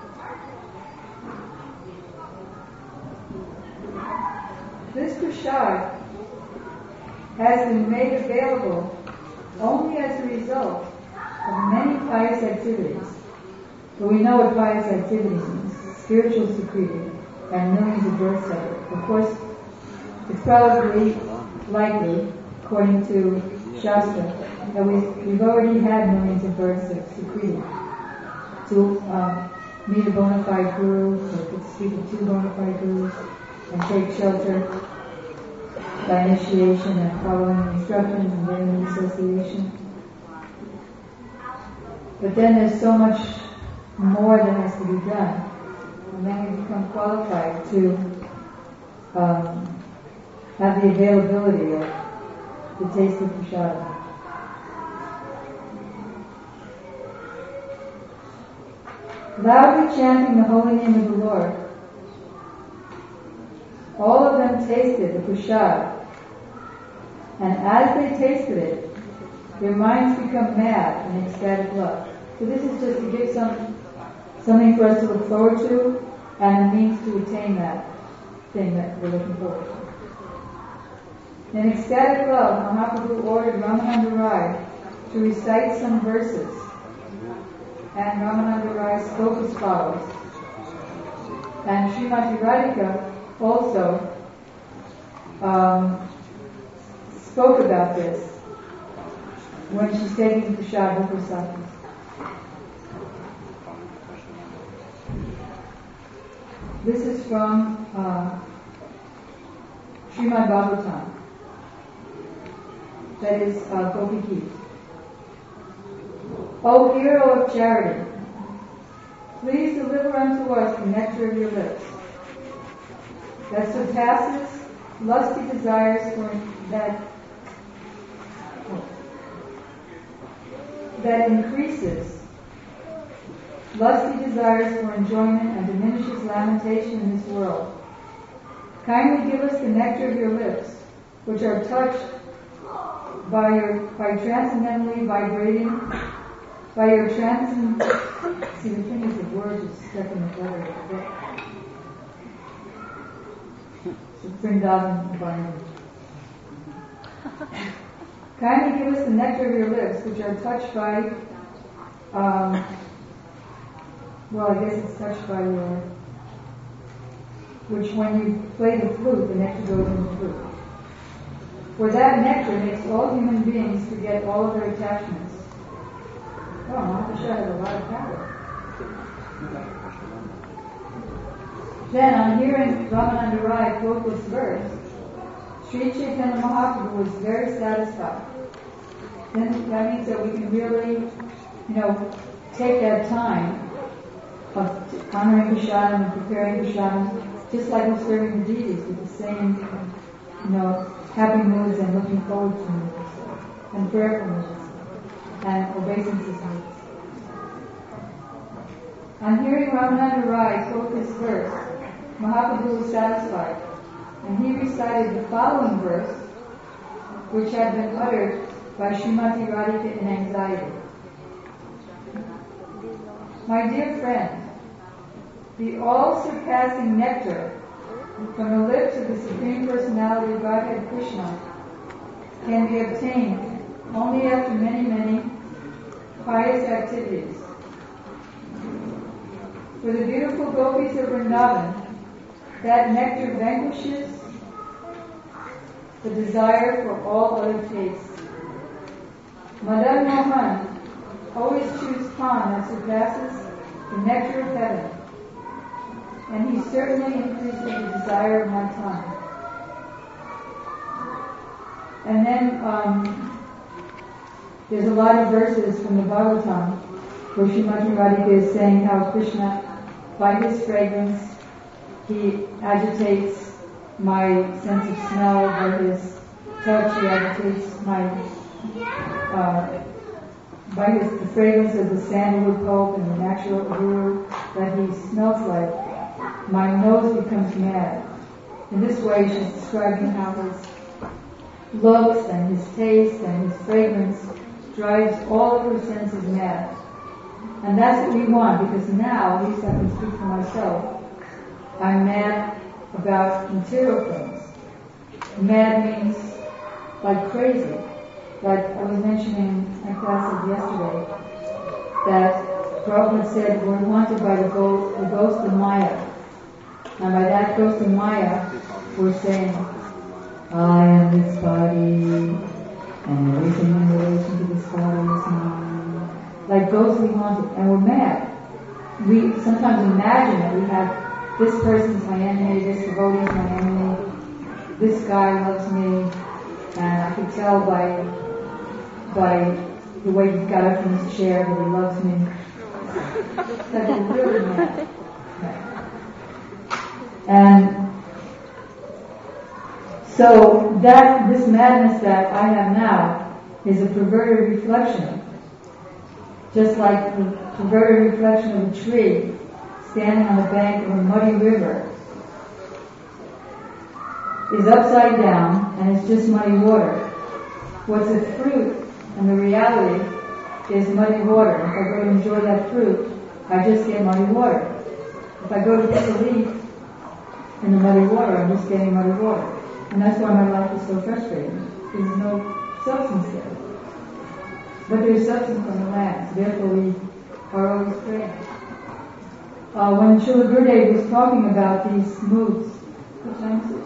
This prasad has been made available only as a result of many pious activities. But we know what pious activities means. Spiritual security and millions of birth cycles. Of course, it's probably likely, according to Shastra, that we've, we've already had millions of births secreted to um, meet a bona fide guru, or to speak with two bona fide gurus, and take shelter by initiation and following the instructions and getting the association. But then there's so much more that has to be done. And then we become qualified to um, have the availability of the taste of prasadam. Loudly chanting the holy name of the Lord, all of them tasted the prasad, and as they tasted it, their minds become mad in ecstatic love. So this is just to give some something for us to look forward to, and the means to attain that thing that we're looking forward to. In ecstatic love, Mahaprabhu ordered Ramananda Rai to recite some verses, and Ramananda Rai spoke as follows. And Srimati Radhika also um, spoke about this when she's taking the prasad with her sati. This is from uh, Srimad Bhagavatam. That is uh, Gopi Geet. O hero of charity, please deliver unto us the nectar of your lips, that surpasses lusty desires for that that increases lusty desires for enjoyment and diminishes lamentation in this world. Kindly give us the nectar of your lips, which are touched by your by transcendently vibrating, by your transcend. See, the thing is, the words are stuck in the letter of the book. So Vrindavan environment. Kindly give us the nectar of your lips, which are touched by. Um, Well, I guess it's touched by your, which when you play the flute, the nectar goes in the flute. For that nectar makes all human beings forget all of their attachments. Oh, Mahaprasad has a lot of power. Then, on hearing Ramananda Rai quote this verse, Sri Chaitanya Mahaprabhu was very satisfied. Then that means that we can really, you know, take that time of honoring prasadam and preparing prasadam, just like we're serving the deities with the same, you know, happy moods and looking forward to moods, and prayerfulness, and obeisances moods. On hearing Ramananda Rai quote this verse, Mahaprabhu was satisfied, and he recited the following verse which had been uttered by Srimati Radhika in anxiety. My dear friend, the all-surpassing nectar from the lips of the Supreme Personality of Godhead Krishna can be obtained only after many, many pious activities. For the beautiful gopis of Vrindavan, that nectar vanquishes the desire for all other tastes. Madan Mohan always chews pan that surpasses the nectar of heaven, and he certainly increases the desire of my tongue. And then um, there's a lot of verses from the Bhagavatam where Srimati Radhika is saying how Krishna, by his fragrance, he agitates my sense of smell. By his touch, he agitates my, uh, by his, the fragrance of the sandalwood pulp and the natural odor that he smells like, my nose becomes mad. In this way, she's describing how his looks and his taste and his fragrance drives all of her senses mad. And that's what we want, because now, at least I can speak for myself, I'm mad about material things. Mad means like crazy. Like I was mentioning in class of yesterday, that Prabhupada said we're haunted by the ghost, the ghost of Maya. And by that ghost of Maya, we're saying, I am this body, and everything in relation to this body is mine. Like ghostly haunted, and we're mad. We sometimes imagine that we have this person's my enemy, this devotee is my enemy, this guy loves me, and I could tell by by the way he got up from his chair that he loves me. That we're really mad. And so that this madness that I have now is a perverted reflection. Just like the perverted reflection of a tree standing on the bank of a muddy river is upside down and it's just muddy water. What's the fruit and the reality is muddy water. If I go to enjoy that fruit, I just get muddy water. If I go to pick a leaf in the muddy water, I'm just getting muddy water. And that's why my life is so frustrating. There's no substance there. But there's substance on the land, so therefore we are always praying. Uh, when Srila Gurudev was talking about these moods, what time is it?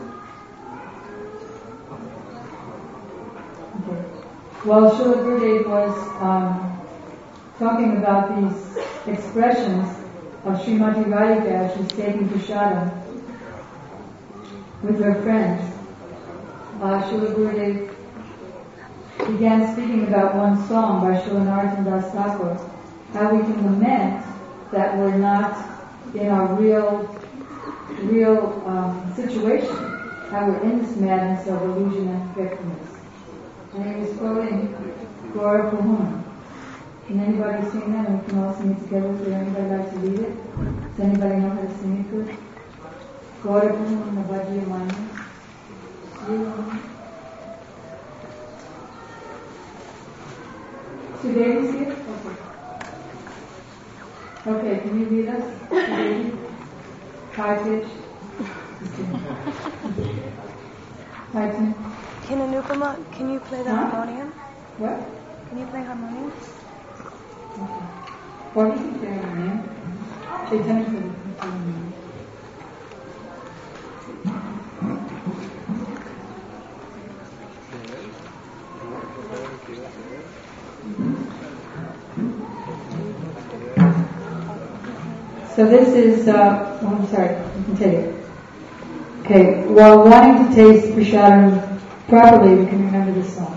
Okay. While Srila Gurudev was um, talking about these expressions of Srimati Radhika as she's taking prasadam with her friends, uh, Srila Gurudev began speaking about one song by Srila Narottam Das Thakur, how we can lament that we're not in our real, real um, situation, how we're in this madness of illusion and forgetfulness. And he was quoting Gaura Pahuna. Can anybody sing that? And we can all sing it together. Would anybody like to read it? Does anybody know how to sing it good? Gaura Pahuna Navajya Maya. Today is here? Okay. Okay, can you read us? Today? High pitch? High pitch? Can Anupama, can you play the huh? harmonium? What? Can you play harmonium? Okay. What is it there, man? Chaitanya can harmonium. So this is, uh, oh, I'm sorry, you can take it. Okay, while wanting to taste prasadam properly, we can remember this song.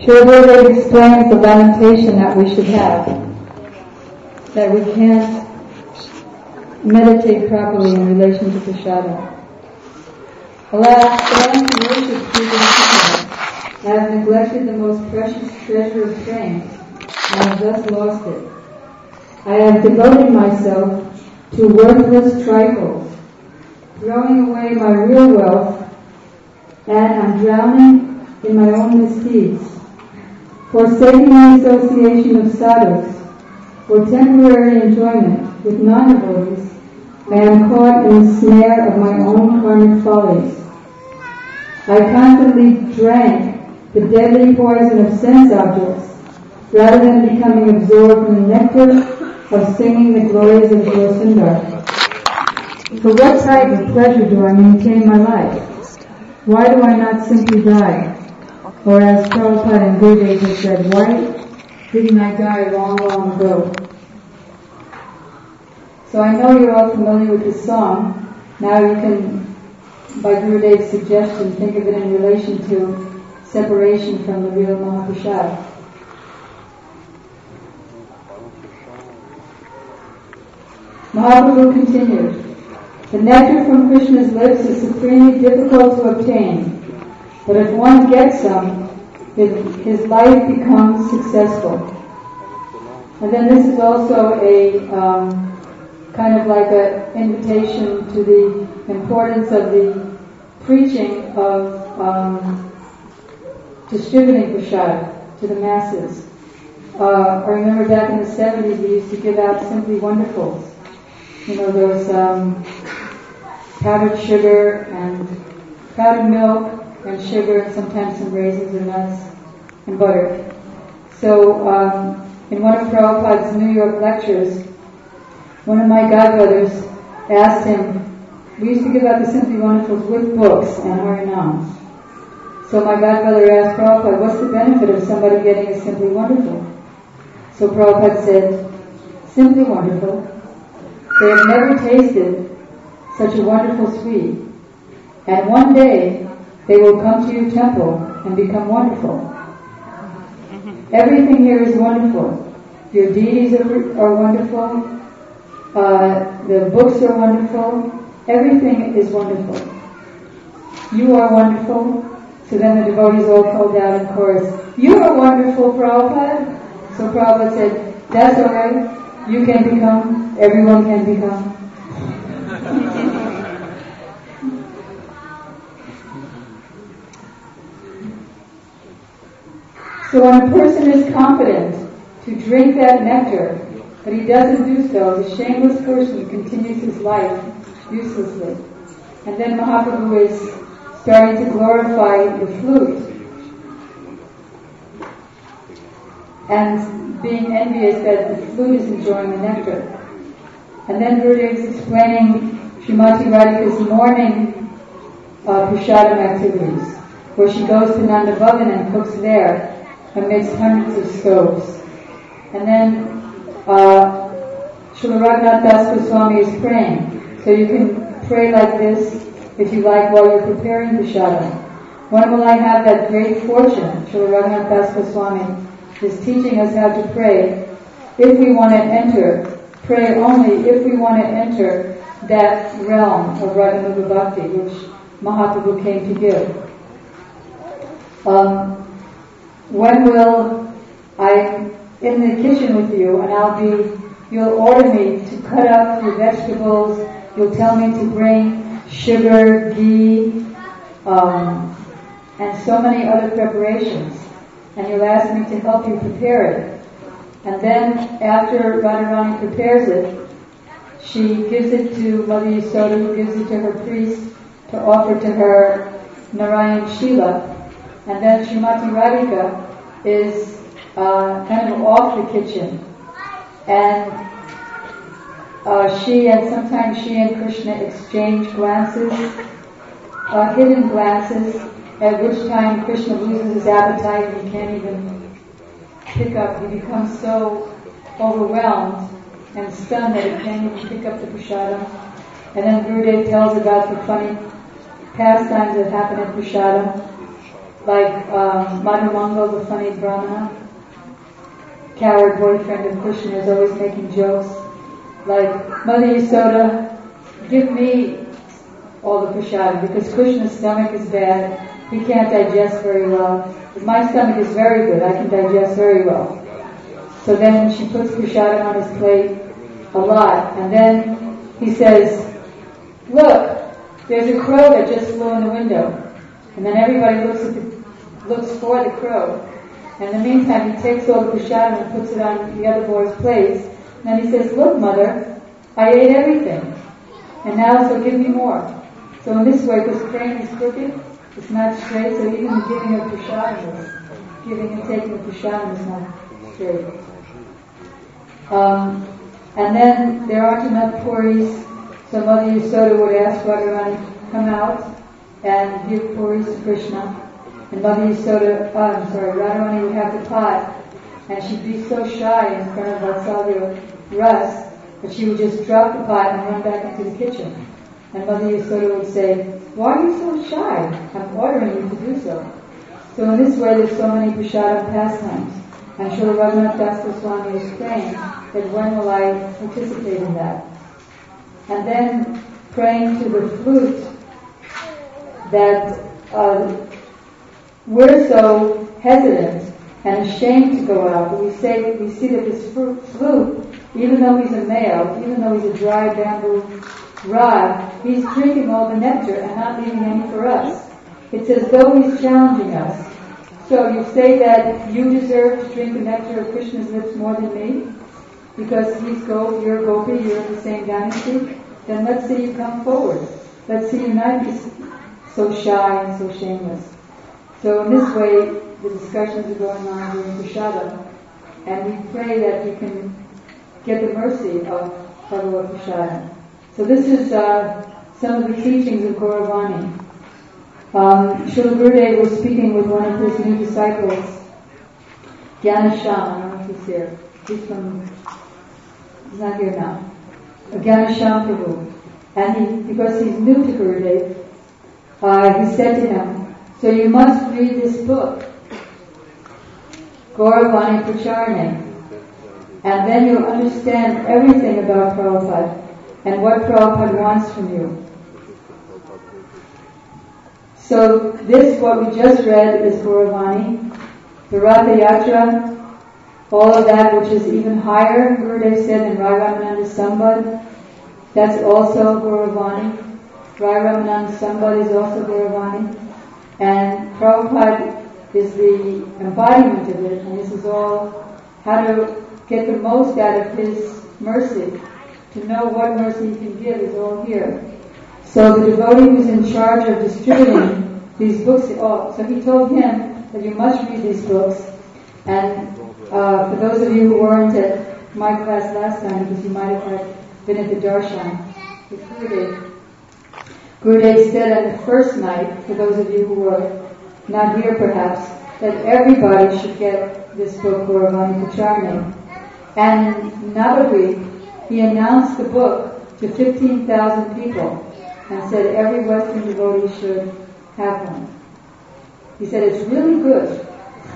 Srila Gurudev explains the lamentation that we should have, that we can't meditate properly in relation to prasada. Alas, failing to worship Sri Krishna, I have neglected the most precious treasure of praying, and have thus lost it. I have devoted myself to worthless trifles, throwing away my real wealth, and I'm drowning in my own misdeeds. Forsaking the association of sadhus for temporary enjoyment with non-devotees, I am caught in the snare of my own karmic follies. I constantly drank the deadly poison of sense objects rather than becoming absorbed in the nectar of singing the glories of Gurusundar. For what type of pleasure do I maintain my life? Why do I not simply die? Or as Prabhupada and Gurudev have said, why didn't I die long, long ago? So I know you're all familiar with this song. Now you can, by Gurudev's suggestion, think of it in relation to separation from the real Mahaprasad. Mahaprabhu continued, the nectar from Krishna's lips is supremely difficult to obtain, but if one gets some, his, his life becomes successful. And then this is also a um, kind of like an invitation to the importance of the preaching of um, distributing prasad to the masses. Uh, I remember back in the seventies we used to give out Simply Wonderfuls. You know, those um, powdered sugar and powdered milk and sugar and sometimes some raisins or nuts and butter. So um, in one of Prabhupada's New York lectures, one of my godbrothers asked him, we used to give out the Simply Wonderfuls with books and Harinams. So my godbrother asked Prabhupada, what's the benefit of somebody getting a Simply Wonderful? So Prabhupada said, Simply Wonderful, they have never tasted such a wonderful sweet. And one day, they will come to your temple and become wonderful. Everything here is wonderful. Your deities are, are wonderful. Uh, the books are wonderful. Everything is wonderful. You are wonderful. So then the devotees all called out in chorus, you are wonderful, Prabhupada. So Prabhupada said, that's all right. You can become, everyone can become. So when a person is confident to drink that nectar, but he doesn't do so, the shameless person continues his life uselessly. And then Mahaprabhu is starting to glorify the flute and being envious that the flute is enjoying the nectar. And then Gurudev is explaining Srimati Radhika's morning uh, prasadam activities, where she goes to Nanda Bhavan and cooks there amidst hundreds of stoves. And then uh, Srila Raghunath Das Goswami is praying. So you can pray like this if you like while you're preparing prasadam. When will I have that great fortune? Srila Raghunath Das Goswami is teaching us how to pray. If we want to enter, pray only if we want to enter that realm of Raganuga Bhakti, which Mahaprabhu came to give. Um, when will I in the kitchen with you, and I'll be, you'll order me to cut up your vegetables, you'll tell me to bring sugar, ghee, um, and so many other preparations, and you'll ask me to help you prepare it. And then after Radharani prepares it, she gives it to Mother Yasoda, who gives it to her priest to offer to her Narayan Shila. And then Srimati Radhika is uh, kind of off the kitchen. And uh, she and sometimes she and Krishna exchange glances, uh, hidden glances, at which time Krishna loses his appetite and he can't even pick up. He becomes so overwhelmed and stunned that he can't even pick up the prasadam. And then Gurudev tells about the funny pastimes that happen at prasadam. like um, Madhumangal, the funny Brahmana, coward boyfriend of Krishna, is always making jokes. Like, Mother Yasoda, give me all the prasadam, because Krishna's stomach is bad. He can't digest very well. But my stomach is very good. I can digest very well. So then she puts prasadam on his plate a lot. And then he says, look, there's a crow that just flew in the window. And then everybody looks at the, looks for the crow. And in the meantime, he takes all the prasadam and puts it on the other boy's plates. And then he says, look, Mother, I ate everything. And now, so give me more. So in this way, because praying is crooked, it's not straight, so even the giving of prasadam is, giving and taking of prasadam is not straight. Um, and then there aren't enough puris, so Mother Yasoda would ask Radharani to come out and give puris to Krishna. And Mother Yasoda, uh, I'm sorry, Radharani would have the pot, and she'd be so shy in front of Vatsalya Ras that she would just drop the pot and run back into the kitchen. And Mother Yasoda would say, why are you so shy? I'm ordering you to do so. So in this way, there's so many prasadam pastimes. And Srila Raghunath Das Goswami is praying that when will I participate in that? And then praying to the flute that uh, we're so hesitant and ashamed to go out, but we say we see that this flute, even though he's a male, even though he's a dry bamboo rod, he's drinking all the nectar and not leaving any for us. It's as though he's challenging us. So you say that you deserve to drink the nectar of Krishna's lips more than me, because he's go, you're a gopi, you're in the same dynasty. Then let's see you come forward. Let's see you not be so shy and so shameless. So in this way, the discussions are going on during Prasadam, and we pray that you can get the mercy of Bhagavad Prasadam. So this is uh, some of the teachings of Gauravani. Um, Srila Gurudev was speaking with one of his new disciples, Gyanasham. I don't know if he's here. He's from, he's not here now. Gyanasham Prabhu. And he, because he's new to Gurudev, uh, he said to him, so you must read this book, Gauravani Pracharane, and then you'll understand everything about Prabhupada and what Prabhupada wants from you. So this, what we just read, is Gauravani. The Ratha Yatra, all of that which is even higher, Gurudev said, in Rai Ramananda Sambad, that's also Gauravani. Rai Ramananda Sambad is also Gauravani. And Prabhupada is the embodiment of it, and this is all how to get the most out of his mercy. To know what mercy he can give is all here. So the devotee who's in charge of distributing these books, oh, so he told him that you must read these books. And uh, for those of you who weren't at my class last time, because you might have had been at the darshan with Gurudev, Gurudev said on the first night, for those of you who were not here perhaps, that everybody should get this book, Gauravani Pracharane. And in Navadvip, he announced the book to fifteen thousand people and said every Western devotee should have one. He said it's really good.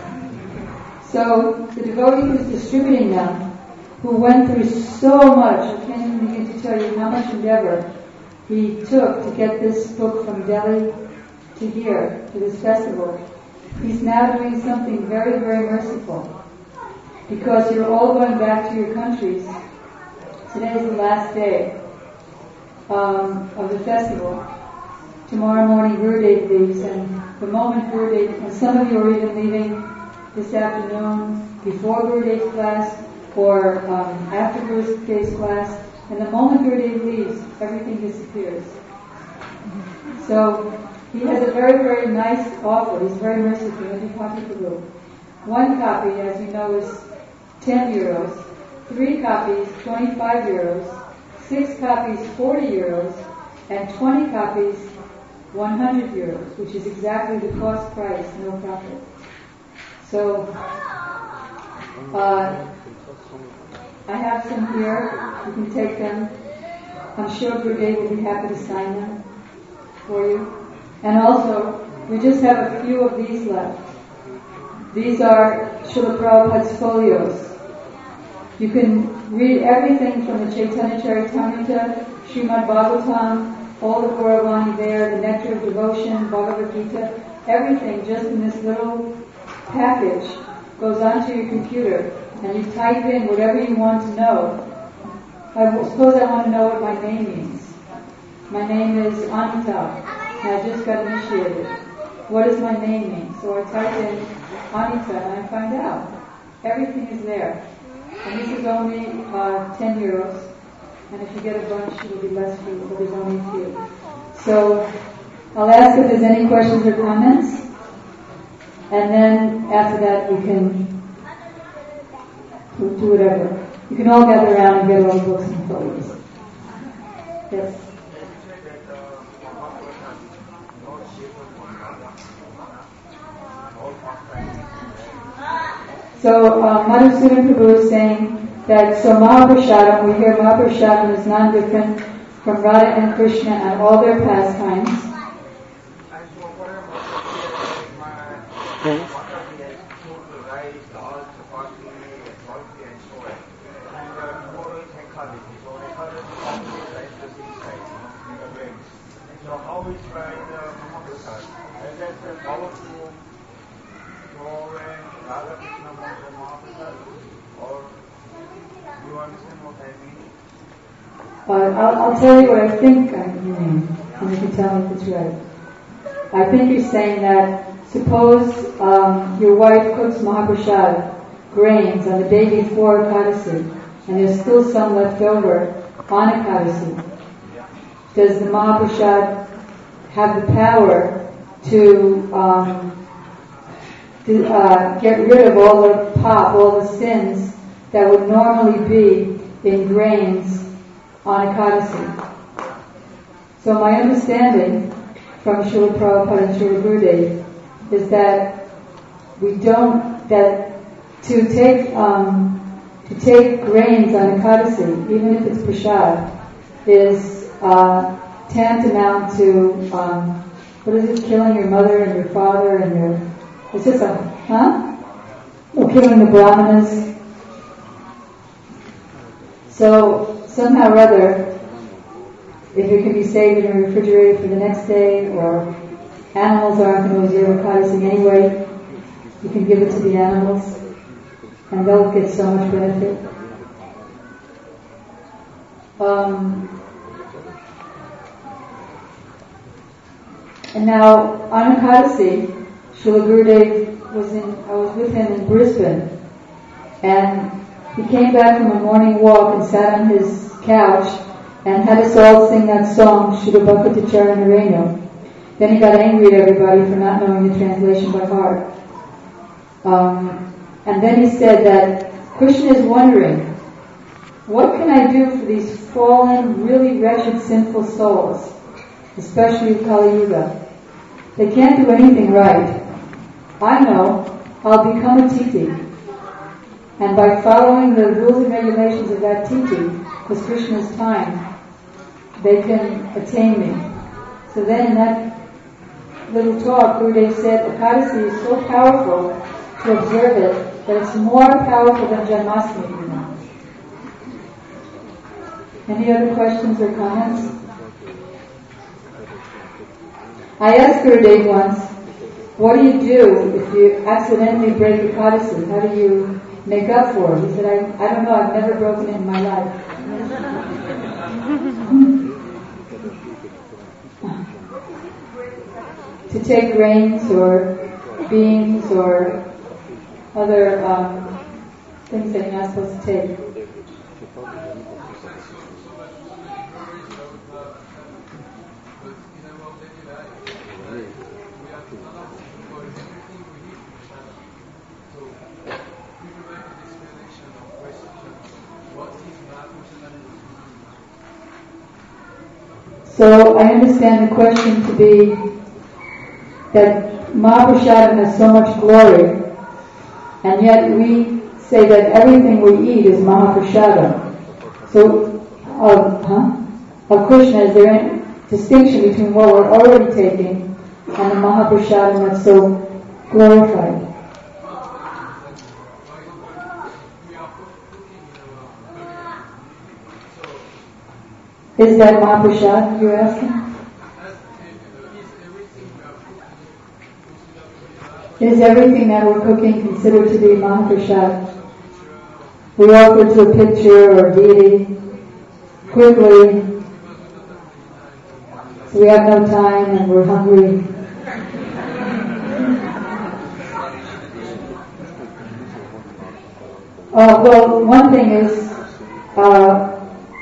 So the devotee who's distributing them, who went through so much, I can't even begin to tell you how much endeavor he took to get this book from Delhi to here, to this festival, he's now doing something very, very merciful. Because you're all going back to your countries. Today is the last day um, of the festival. Tomorrow morning Gurudev leaves, and the moment Gurudev, and some of you are even leaving this afternoon before Gurudev's class or um, after Gurudev's class, and the moment Gurudev leaves, everything disappears. So he has a very, very nice offer. He's very merciful. One copy, as you know, is ten euros. Three copies, twenty-five euros. Six copies, forty euros. And twenty copies, one hundred euros, which is exactly the cost price, no profit. So, uh, I have some here. You can take them. I'm sure Gurudev will be happy to sign them for you. And also, we just have a few of these left. These are Srila Prabhupada's folios. You can read everything from the Chaitanya Charitamrita, Srimad Bhagavatam, all the Gauravani there, the Nectar of Devotion, Bhagavad Gita, everything just in this little package goes onto your computer, and you type in whatever you want to know. I suppose I want to know what my name means. My name is Anita, and I just got initiated. What does my name mean? So I type in Anita, and I find out. Everything is there. And this is only uh, ten euros. And if you get a bunch, it will be less for you, but there's only a few. So I'll ask if there's any questions or comments. And then after that, we can do whatever. You can all gather around and get all the books and folios. Yes. So uh, Madhusudan Prabhu is saying that so Mahaprashadam, we hear Mahaprashadam is non-different from Radha and Krishna and all their pastimes. Hmm. So how is by the Mahaprasad? Is that the powerful when Radha Krishna wants the Mahaprasad? Or do you understand what I mean? Uh, I'll, I'll tell you what I think I mean, and you can tell me if it's right. I think you're saying that suppose um, your wife cooks Mahaprasad, grains, on the day before Ekadasi, and there's still some left over on Ekadasi. Does the Mahaprasad have the power to, um, to uh, get rid of all the pop, all the sins that would normally be in grains on Ekadasi? So my understanding from Srila Prabhupada and Srila Gurudev is that we don't, that to take um, to take grains on Ekadasi, even if it's prasad, is uh, tantamount to um, what is it? Killing your mother and your father and your it's just a huh? Or killing the brahmanas. So somehow or other, if it can be saved in a refrigerator for the next day, or animals aren't going to observe Ekadasi anyway, you can give it to the animals, and they'll get so much benefit. Um, and now on Ekadasi, Srila Gurudev was in. I was with him in Brisbane, and he came back from a morning walk and sat on his couch and had us all sing that song, Shuddha Bhakti Charana Renu. Then he got angry at everybody for not knowing the translation by heart. Um, and then he said that Krishna is wondering, what can I do for these fallen, really wretched, sinful souls, especially Kali Yuga? They can't do anything right. I know, I'll become a titi. And by following the rules and regulations of that titi, because Krishna's time, they can attain me. So then in that little talk, Gurudev said, Ekadasi is so powerful to observe it, that it's more powerful than Janmashtami. You know. Any other questions or comments? I asked Gurudev once, what do you do if you accidentally break Ekadasi? How do you make up for it? He said, I, I don't know, I've never broken it in my life. To take grains or beans or other um, things that you're not supposed to take. So I understand the question to be that Mahaprashadam has so much glory, and yet we say that everything we eat is Mahaprashadam. So, of, huh? of Krishna, is there any distinction between what we're already taking and the Mahaprasadam that's so glorified. Is that Mahaprasad you're asking? Is everything that we're cooking considered to be Mahaprasad? We offer to a picture or a deity quickly, so we have no time and we're hungry. Uh, well, one thing is, uh,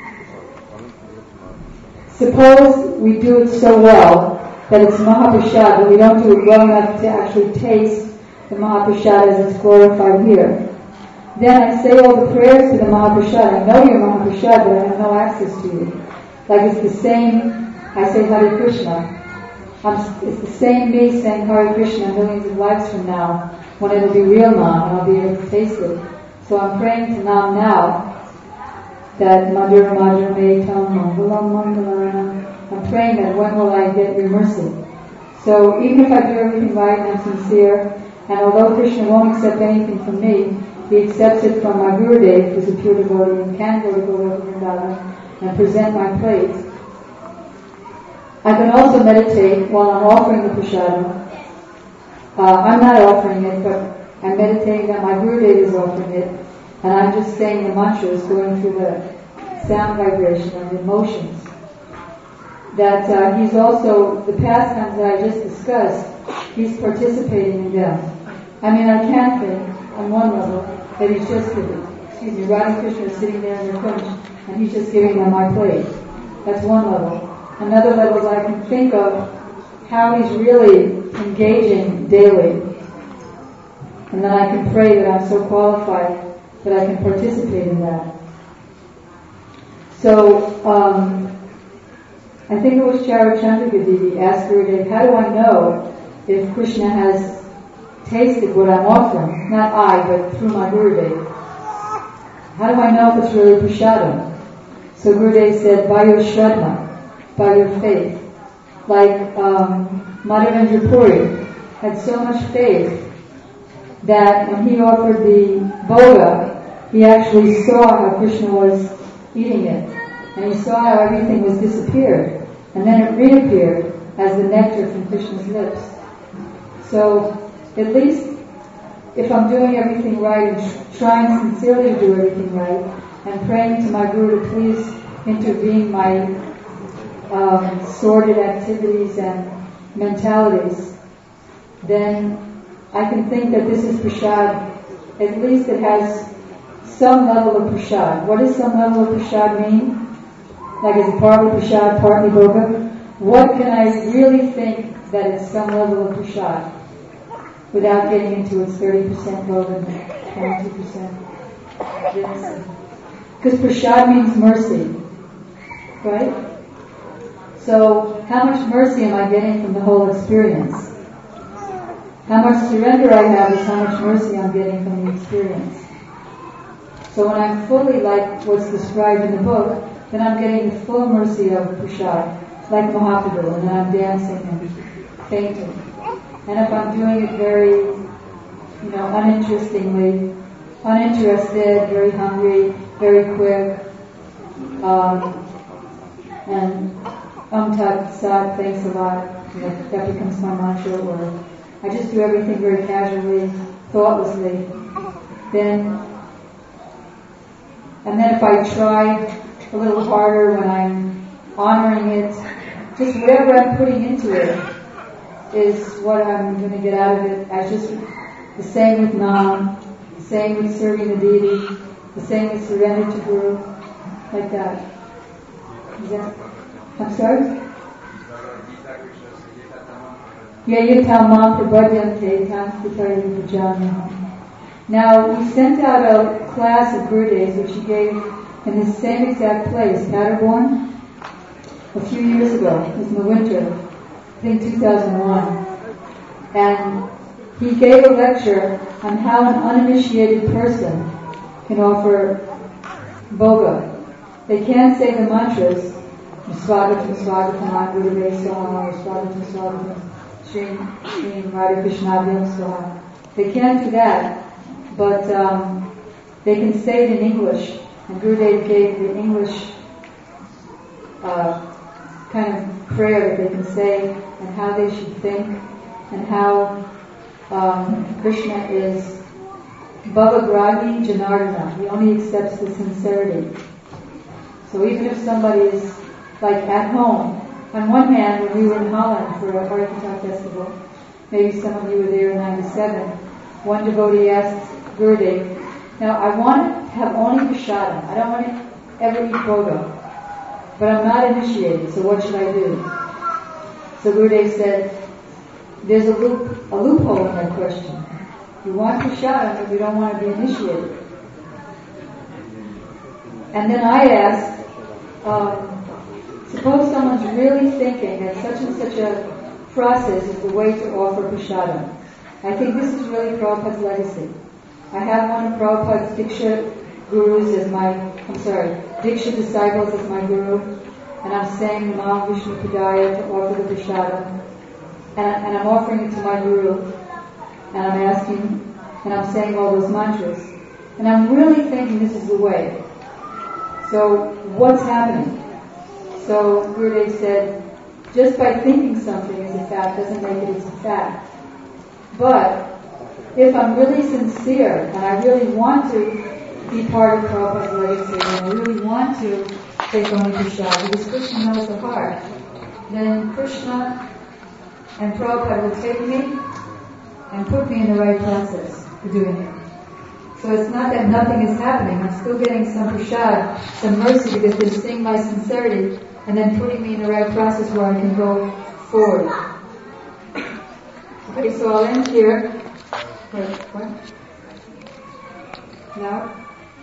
suppose we do it so well that it's Mahaprasad, but we don't do it well enough to actually taste the Mahaprasad as it's glorified here. Then I say all the prayers to the Mahaprasad. I know you're Mahaprasad, but I have no access to you. Like it's the same, I say Hare Krishna. I'm, it's the same me saying Hare Krishna millions of lives from now, when it'll be real Nam and I'll be able to taste it. So I'm praying to Nam now, that Madhura Madhura Metam Mangalam Mangalarana. I'm praying that when will I get your mercy? So even if I do everything right and I'm sincere, and although Krishna won't accept anything from me, he accepts it from my Gurudev, who's a pure devotee and can go to Govardhana Vrindavan and present my plate. I can also meditate while I'm offering the prasadam. Uh, I'm not offering it, but I'm meditating that my Gurudev is offering it, and I'm just saying the mantras, going through the sound vibration and the emotions. That uh, he's also, the pastimes that I just discussed, he's participating in them. I mean, I can think on one level that he's just giving, excuse me, Radha Krishna is sitting there in the kunj, and he's just giving them my plate. That's one level. Another level is I can think of how he's really engaging daily. And then I can pray that I'm so qualified that I can participate in that. So, um, I think it was Charachandra Devi asked Gurudev, how do I know if Krishna has tasted what I'm offering? Not I, but through my Gurudev. How do I know if it's really prasadam? So Gurudev said, by your shraddha, by your faith. Like um, Madhavendra Puri had so much faith that when he offered the bhoga, he actually saw how Krishna was eating it. And he saw how everything was disappeared. And then it reappeared as the nectar from Krishna's lips. So, at least if I'm doing everything right and trying sincerely to do everything right, and praying to my Guru to please intervene my um, sordid activities and mentalities, then I can think that this is prasad. At least it has some level of prasad. What does some level of prasad mean? Like is it partly prasad, partly bhoga? What can I really think that it's some level of prasad without getting into its thirty percent bhoga and twenty-two percent this? Because prasad means mercy, right? So how much mercy am I getting from the whole experience? How much surrender I have is how much mercy I'm getting from the experience. So when I'm fully like what's described in the book, then I'm getting the full mercy of prasad, like Mahaprabhu, and then I'm dancing and fainting. And if I'm doing it very, you know, uninterestingly, uninterested, very hungry, very quick, um, and um tat sat, thanks a lot, you know, that becomes my mantra, or I just do everything very casually, thoughtlessly, then, and then if I try a little harder when I'm honoring it, just whatever I'm putting into it is what I'm going to get out of it. I just, the same with Nam, the same with serving the deity, the same with surrender to Guru, like that. Is that I'm sorry? Yeah, you tell Mom for Bhadyante, Tanstipari Pujana. Now, we sent out a class of Gurudevs, which he gave in the same exact place, Paderborn, a few years ago. It was in the winter, I think two thousand one. And he gave a lecture on how an uninitiated person can offer bhoga. They can't say the mantras, Swagatam, Swagatam, Gurudeva Sama, or Swagatam, Swagatam, Shri Shri Radha Krishnabhyam Swaha. They can't do that, but um, they can say it in English. And Gurudev gave the English uh, kind of prayer that they can say, and how they should think, and how um, Krishna is Bhavagragi Janardana. He only accepts the sincerity. So even if somebody is like at home, on one hand, when we were in Holland for a Harikatha festival, maybe some of you were there in ninety-seven, one devotee asked Gurudev, now I want to have only prasadam. I don't want to ever eat bhoga. But I'm not initiated, so what should I do? So Gurudev said, there's a loop, a loophole in that question. You want prasadam, but you don't want to be initiated. And then I asked, um, suppose someone's really thinking that such and such a process is the way to offer prasadam. I think this is really Prabhupada's legacy. I have one of Prabhupada's Diksha gurus as my, I'm sorry, Diksha disciples as my guru, and I'm saying Namah Vishnu Padaya to offer the prasadam, and, and I'm offering it to my guru, and I'm asking, and I'm saying all those mantras, and I'm really thinking this is the way. So what's happening? So Gurudev said, just by thinking something is a fact doesn't make it a fact. But if I'm really sincere and I really want to be part of Prabhupada's legacy and I really want to take only Krishna, because Krishna knows the heart, then Krishna and Prabhupada will take me and put me in the right process for doing it. So it's not that nothing is happening. I'm still getting some prasad, some mercy, because they're seeing my sincerity and then putting me in the right process where I can go forward. Okay, so I'll end here. Wait, what? Now?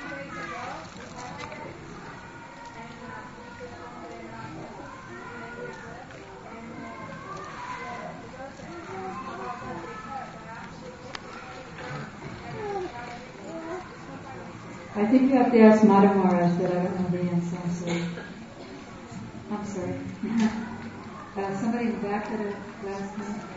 I think you have to ask Madhu Maharaj, but I don't know the answer. I'm sorry. I'm sorry. uh, somebody in the back had a last name?